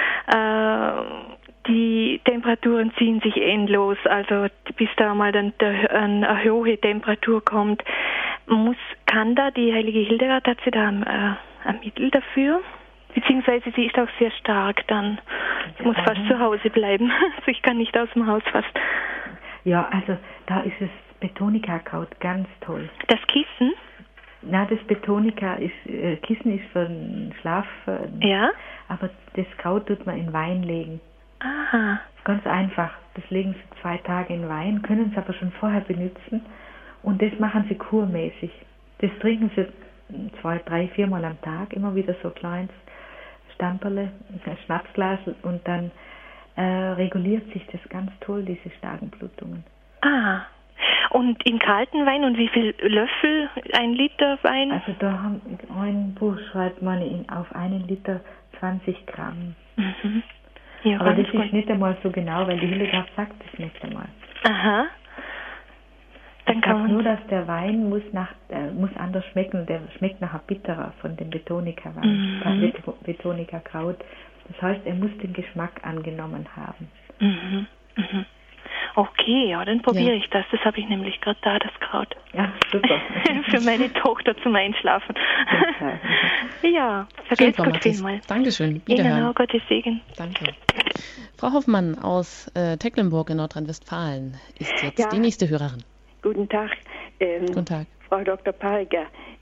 die Temperaturen ziehen sich endlos. Also bis da mal dann eine hohe Temperatur kommt, kann da die heilige Hildegard, hat sie da ein Mittel dafür? Beziehungsweise sie ist auch sehr stark dann. Ich muss fast zu Hause bleiben. Also ich kann nicht aus dem Haus fast. Ja, also da ist das Betonica-Kraut ganz toll. Das Kissen? Na, das Betonica ist, Kissen ist für den Schlaf. Ja. Aber das Kraut tut man in Wein legen. Aha. Ganz einfach. Das legen Sie 2 Tage in Wein, können es aber schon vorher benutzen. Und das machen Sie kurmäßig. Das trinken Sie 2, 3, 4 Mal am Tag, immer wieder so kleines Stamperle, ein Schnapsglas, und dann reguliert sich das ganz toll, diese starken Blutungen. Ah, und in kalten Wein, und wie viel Löffel, 1 Liter Wein? Also da haben, ein Buch schreibt man auf 1 Liter 20 Gramm. Mhm. Ja, aber das ist nicht einmal so genau, weil die Hildegard sagt das nicht einmal. Aha. Dann kann man nur, dass der Wein muss anders schmecken, der schmeckt nachher bitterer von dem Betonica-Wein, Betonica-Kraut. Das heißt, er muss den Geschmack angenommen haben. Mhm. Mhm. Okay, ja, dann probiere ich das. Das habe ich nämlich gerade da, das Kraut. Ja, super. Für meine Tochter zum Einschlafen. Ja, schön, Frau Mattis. Dankeschön. Wiederhören. Ihnen auch, Gottes Segen. Danke. Frau Hoffmann aus Tecklenburg in Nordrhein-Westfalen ist jetzt die nächste Hörerin. Guten Tag. Guten Tag. Frau Dr. Pariger,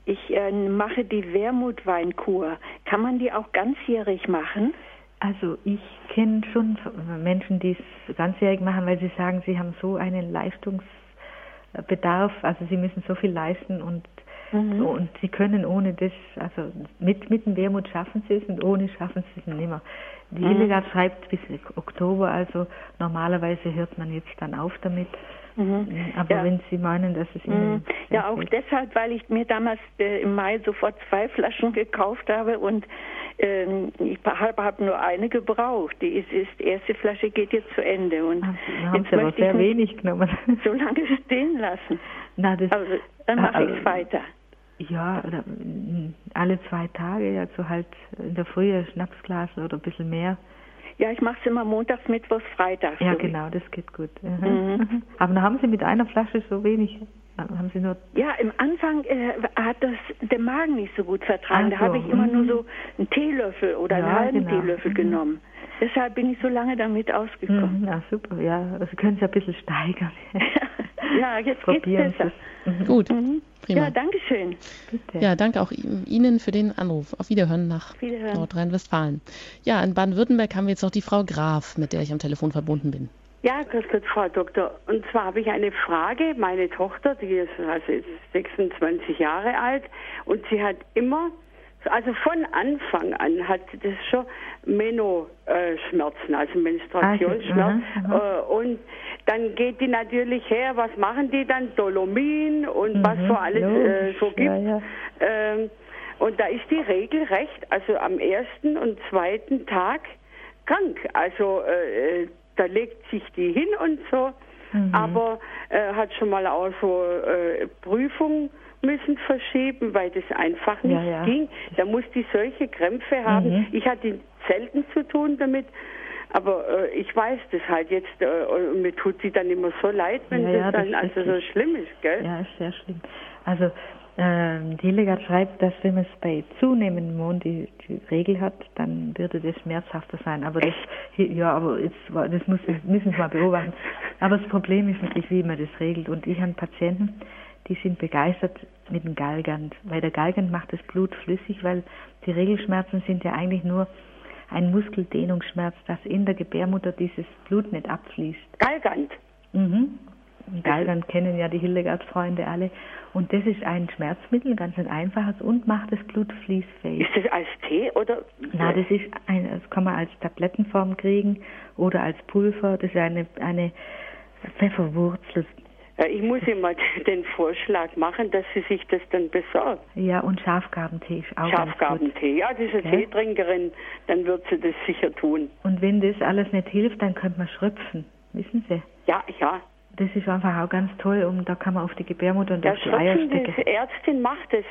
Ich mache die Wermutweinkur. Kann man die auch ganzjährig machen? Also ich kenne schon Menschen, die es ganzjährig machen, weil sie sagen, sie haben so einen Leistungsbedarf, also sie müssen so viel leisten und sie können ohne das, also mit dem Wermut schaffen sie es und ohne schaffen sie es nicht mehr. Die Hildegard schreibt bis Oktober, also normalerweise hört man jetzt dann auf damit. Aber wenn Sie meinen, dass es Ihnen... Ja, auch deshalb, weil ich mir damals im Mai sofort 2 Flaschen gekauft habe und ich habe nur eine gebraucht. Die erste Flasche geht jetzt zu Ende. Und da haben Sie aber sehr wenig genommen. So lange stehen lassen. Also, dann mache ich es weiter. Ja, oder alle 2 Tage, also halt in der Früh ein Schnapsglas oder ein bisschen mehr. Ja, ich mache es immer montags, mittwochs, freitags. Ja, genau, das geht gut. Aber dann haben Sie mit einer Flasche so wenig? Haben Sie nur... Ja, im Anfang hat das der Magen nicht so gut vertragen. Da habe ich immer nur so einen Teelöffel oder einen halben Teelöffel genommen. Deshalb bin ich so lange damit ausgekommen. Ja, super. Ja, also können Sie ein bisschen steigern. Ja, jetzt geht's besser. Gut, prima. Ja, danke schön. Bitte. Ja, danke auch Ihnen für den Anruf. Auf Wiederhören nach Nordrhein-Westfalen. Ja, in Baden-Württemberg haben wir jetzt noch die Frau Graf, mit der ich am Telefon verbunden bin. Ja, grüß Gott, Frau Doktor. Und zwar habe ich eine Frage. Meine Tochter, die ist also jetzt 26 Jahre alt und sie hat immer, also von Anfang an hat sie das schon Meno-Schmerzen, also Menstruationsschmerzen. Und dann geht die natürlich her, was machen die dann? Dolomin und was so alles so gibt. Ja. Und da ist die regelrecht, also am 1. und 2. Tag krank. Also da legt sich die hin und so, aber hat schon mal auch so Prüfungen müssen verschieben, weil das einfach nicht ging. Da muss die solche Krämpfe haben. Ich hatte selten zu tun damit, aber ich weiß das halt jetzt und mir tut sie dann immer so leid, wenn das dann also so schlimm ist, gell? Ja, ist sehr schlimm. Also die Hildegard schreibt, dass wenn man es bei zunehmendem Mond die Regel hat, dann würde das schmerzhafter sein. Aber das müssen wir mal beobachten. Aber das Problem ist natürlich, wie man das regelt. Und ich habe Patienten, die sind begeistert mit dem Galgant, weil der Galgant macht das Blut flüssig, weil die Regelschmerzen sind ja eigentlich nur ein Muskeldehnungsschmerz, dass in der Gebärmutter dieses Blut nicht abfließt. Galgant? Galgant kennen ja die Hildegard-Freunde alle. Und das ist ein Schmerzmittel, ganz ein einfaches und macht das Blut fließfähig. Ist das als Tee oder? Na, das kann man als Tablettenform kriegen oder als Pulver. Das ist eine Pfefferwurzel. Ich muss ihr mal den Vorschlag machen, dass sie sich das dann besorgt. Ja, und Schafgarbentee ist auch Schafgarbentee, ja, diese Teetrinkerin, dann wird sie das sicher tun. Und wenn das alles nicht hilft, dann könnte man schröpfen, wissen Sie? Ja. Das ist einfach auch ganz toll, da kann man auf die Gebärmutter und auf die Eierstöcke. Die Ärztin macht das,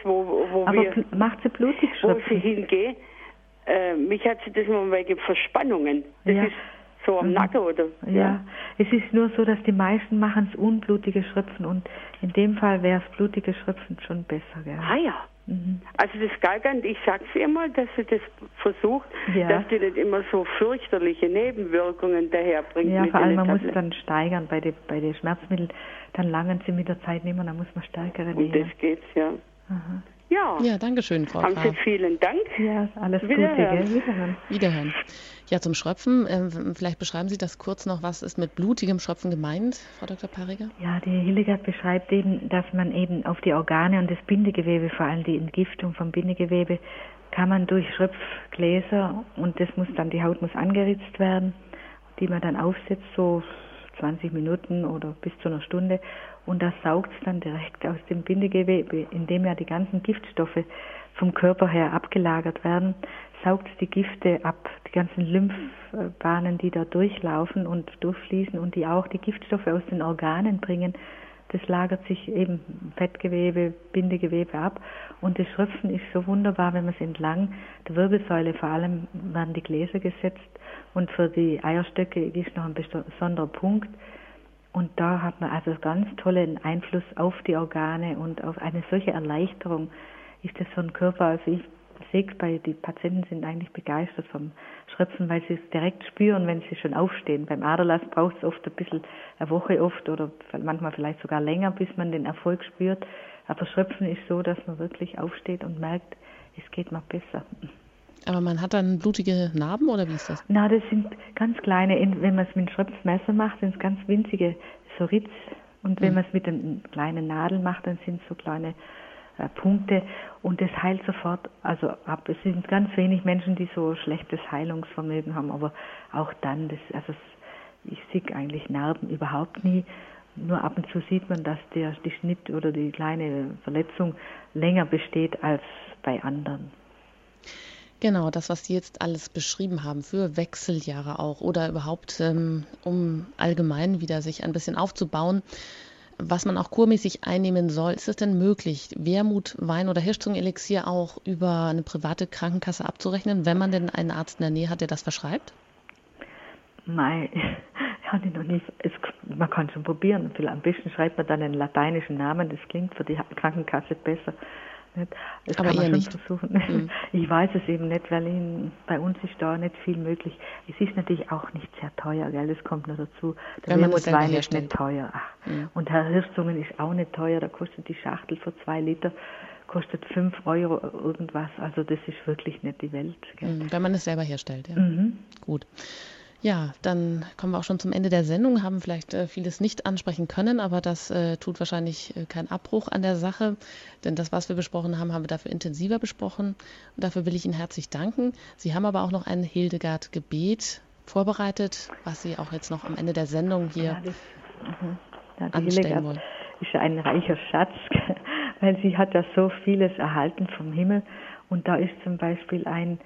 macht sie blutig schröpfen? Wo sie hingeht. Mich hat sie das mal wegen Verspannungen. Das ist so am Nacken, oder? Ja, es ist nur so, dass die meisten machen es unblutige Schröpfen und in dem Fall wäre es blutige Schröpfen schon besser. Gell? Ah ja. Also das Galgant, ich sag's ihr mal, dass sie das versucht, dass die nicht immer so fürchterliche Nebenwirkungen daherbringt. Ja, vor allem man muss dann steigern bei den Schmerzmitteln, dann langen sie mit der Zeit nicht mehr, dann muss man stärkere nehmen. Und das geht's, ja. Aha. Ja, danke schön, Frau Graf. Haben Sie vielen Dank. Ja, alles Gute, gell? Wiederhören. Ja, zum Schröpfen, vielleicht beschreiben Sie das kurz noch, was ist mit blutigem Schröpfen gemeint, Frau Dr. Pariger? Ja, die Hildegard beschreibt eben, dass man eben auf die Organe und das Bindegewebe, vor allem die Entgiftung vom Bindegewebe, kann man durch Schröpfgläser, und die Haut muss angeritzt werden, die man dann aufsetzt, so 20 Minuten oder bis zu einer Stunde. Und das saugt es dann direkt aus dem Bindegewebe, indem ja die ganzen Giftstoffe vom Körper her abgelagert werden, saugt es die Gifte ab, die ganzen Lymphbahnen, die da durchlaufen und durchfließen und die auch die Giftstoffe aus den Organen bringen. Das lagert sich eben Fettgewebe, Bindegewebe ab. Und das Schröpfen ist so wunderbar, wenn man es entlang der Wirbelsäule, vor allem werden die Gläser gesetzt. Und für die Eierstöcke ist noch ein besonderer Punkt. Und da hat man also ganz tollen Einfluss auf die Organe und auf eine solche Erleichterung ist das für den Körper. Also ich sehe, die Patienten sind eigentlich begeistert vom Schröpfen, weil sie es direkt spüren, wenn sie schon aufstehen. Beim Aderlass braucht es oft ein bisschen, eine Woche oft oder manchmal vielleicht sogar länger, bis man den Erfolg spürt. Aber Schröpfen ist so, dass man wirklich aufsteht und merkt, es geht mal besser. Aber man hat dann blutige Narben oder wie ist das? Na, das sind ganz kleine, wenn man es mit einem Schröpfmesser macht, sind es ganz winzige so Ritz. Und wenn man es mit einer kleinen Nadel macht, dann sind es so kleine Punkte und das heilt sofort, also ab. Es sind ganz wenig Menschen, die so schlechtes Heilungsvermögen haben, aber auch dann, ich sehe eigentlich Narben überhaupt nie. Nur ab und zu sieht man, dass die Schnitt oder die kleine Verletzung länger besteht als bei anderen. Genau, das, was Sie jetzt alles beschrieben haben, für Wechseljahre auch oder überhaupt, um allgemein wieder sich ein bisschen aufzubauen, was man auch kurmäßig einnehmen soll. Ist es denn möglich, Wermut, Wein oder Hirschzungenelixier auch über eine private Krankenkasse abzurechnen, wenn man denn einen Arzt in der Nähe hat, der das verschreibt? Nein, hatte ich noch nie. Man kann schon probieren. Am besten schreibt man dann einen lateinischen Namen, das klingt für die Krankenkasse besser. Das aber kann man eher schon nicht versuchen. Ich weiß es eben nicht, weil bei uns ist da nicht viel möglich. Es ist natürlich auch nicht sehr teuer, gell? Das kommt noch dazu. Der Wermutwein ist nicht teuer. Und Herr Hirschzungen ist auch nicht teuer. Da kostet die Schachtel für 2 Liter kostet 5 Euro irgendwas. Also das ist wirklich nicht die Welt. Gell? Wenn man es selber herstellt, ja. Gut. Ja, dann kommen wir auch schon zum Ende der Sendung, haben vielleicht vieles nicht ansprechen können, aber das tut wahrscheinlich keinen Abbruch an der Sache, denn das, was wir besprochen haben, haben wir dafür intensiver besprochen und dafür will ich Ihnen herzlich danken. Sie haben aber auch noch ein Hildegard-Gebet vorbereitet, was Sie auch jetzt noch am Ende der Sendung hier anstellen wollen. Ist ja ein reicher Schatz, weil sie hat ja so vieles erhalten vom Himmel und da ist zum Beispiel ein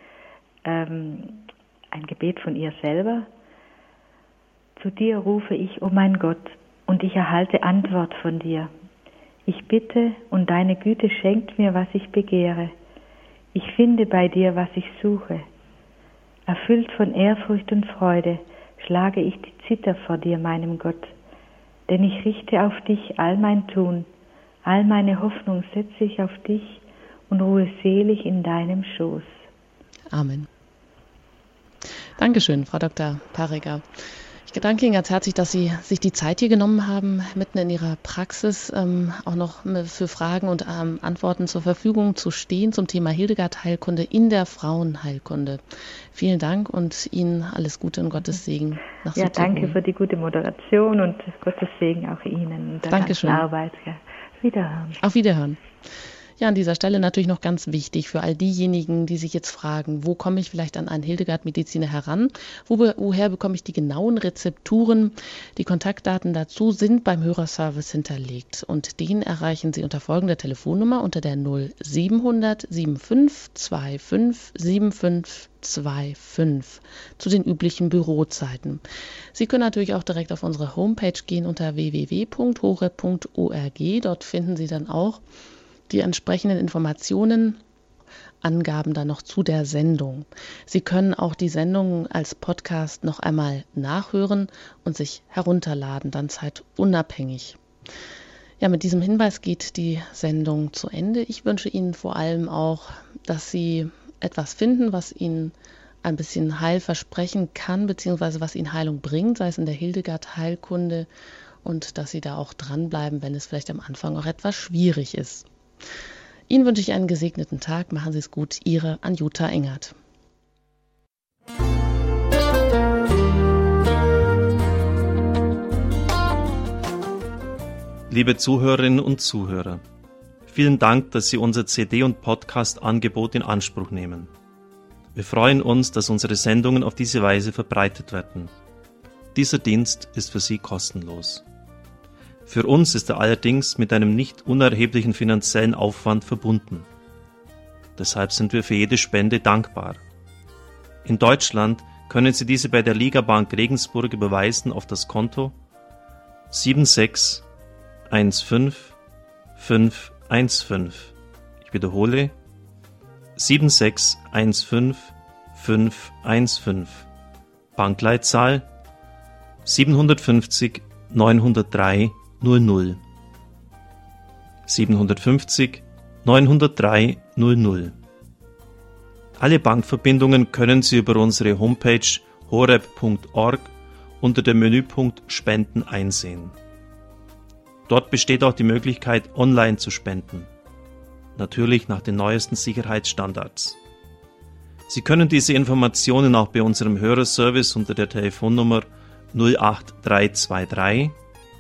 Gebet von ihr selber. Zu dir rufe ich, oh mein Gott, und ich erhalte Antwort von dir. Ich bitte und deine Güte schenkt mir, was ich begehre. Ich finde bei dir, was ich suche. Erfüllt von Ehrfurcht und Freude schlage ich die Zither vor dir, meinem Gott. Denn ich richte auf dich all mein Tun, all meine Hoffnung setze ich auf dich und ruhe selig in deinem Schoß. Amen. Dankeschön, Frau Dr. Paryga. Ich danke Ihnen ganz herzlich, dass Sie sich die Zeit hier genommen haben, mitten in Ihrer Praxis auch noch für Fragen und Antworten zur Verfügung zu stehen zum Thema Hildegard-Heilkunde in der Frauenheilkunde. Vielen Dank und Ihnen alles Gute und Gottes Segen nach Südtirol. Danke für die gute Moderation und Gottes Segen auch Ihnen und der ganzen Arbeit. Ja. Wiederhören. Auf Wiederhören. Ja, an dieser Stelle natürlich noch ganz wichtig für all diejenigen, die sich jetzt fragen, wo komme ich vielleicht an einen Hildegard-Mediziner heran? Woher bekomme ich die genauen Rezepturen? Die Kontaktdaten dazu sind beim Hörerservice hinterlegt und den erreichen Sie unter folgender Telefonnummer unter der 0700 75 25 75 25 zu den üblichen Bürozeiten. Sie können natürlich auch direkt auf unsere Homepage gehen unter www.horeb.org. Dort finden Sie dann auch die entsprechenden Informationen, Angaben dann noch zu der Sendung. Sie können auch die Sendung als Podcast noch einmal nachhören und sich herunterladen, dann zeitunabhängig. Ja, mit diesem Hinweis geht die Sendung zu Ende. Ich wünsche Ihnen vor allem auch, dass Sie etwas finden, was Ihnen ein bisschen Heil versprechen kann, beziehungsweise was Ihnen Heilung bringt, sei es in der Hildegard-Heilkunde, und dass Sie da auch dranbleiben, wenn es vielleicht am Anfang auch etwas schwierig ist. Ihnen wünsche ich einen gesegneten Tag. Machen Sie es gut. Ihre Anjuta Engert. Liebe Zuhörerinnen und Zuhörer, vielen Dank, dass Sie unser CD- und Podcast-Angebot in Anspruch nehmen. Wir freuen uns, dass unsere Sendungen auf diese Weise verbreitet werden. Dieser Dienst ist für Sie kostenlos. Für uns ist er allerdings mit einem nicht unerheblichen finanziellen Aufwand verbunden. Deshalb sind wir für jede Spende dankbar. In Deutschland können Sie diese bei der Ligabank Regensburg überweisen auf das Konto 7615515. Ich wiederhole 7615515. Bankleitzahl 750 903 00 750 903 00. Alle Bankverbindungen können Sie über unsere Homepage horeb.org unter dem Menüpunkt Spenden einsehen. Dort besteht auch die Möglichkeit, online zu spenden. Natürlich nach den neuesten Sicherheitsstandards. Sie können diese Informationen auch bei unserem Hörerservice unter der Telefonnummer 08323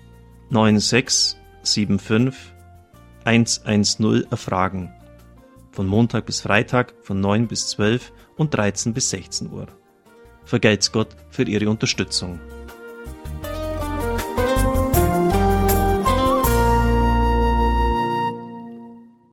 9675 110 erfragen. Von Montag bis Freitag von 9 bis 12 und 13 bis 16 Uhr. Vergelt's Gott für Ihre Unterstützung.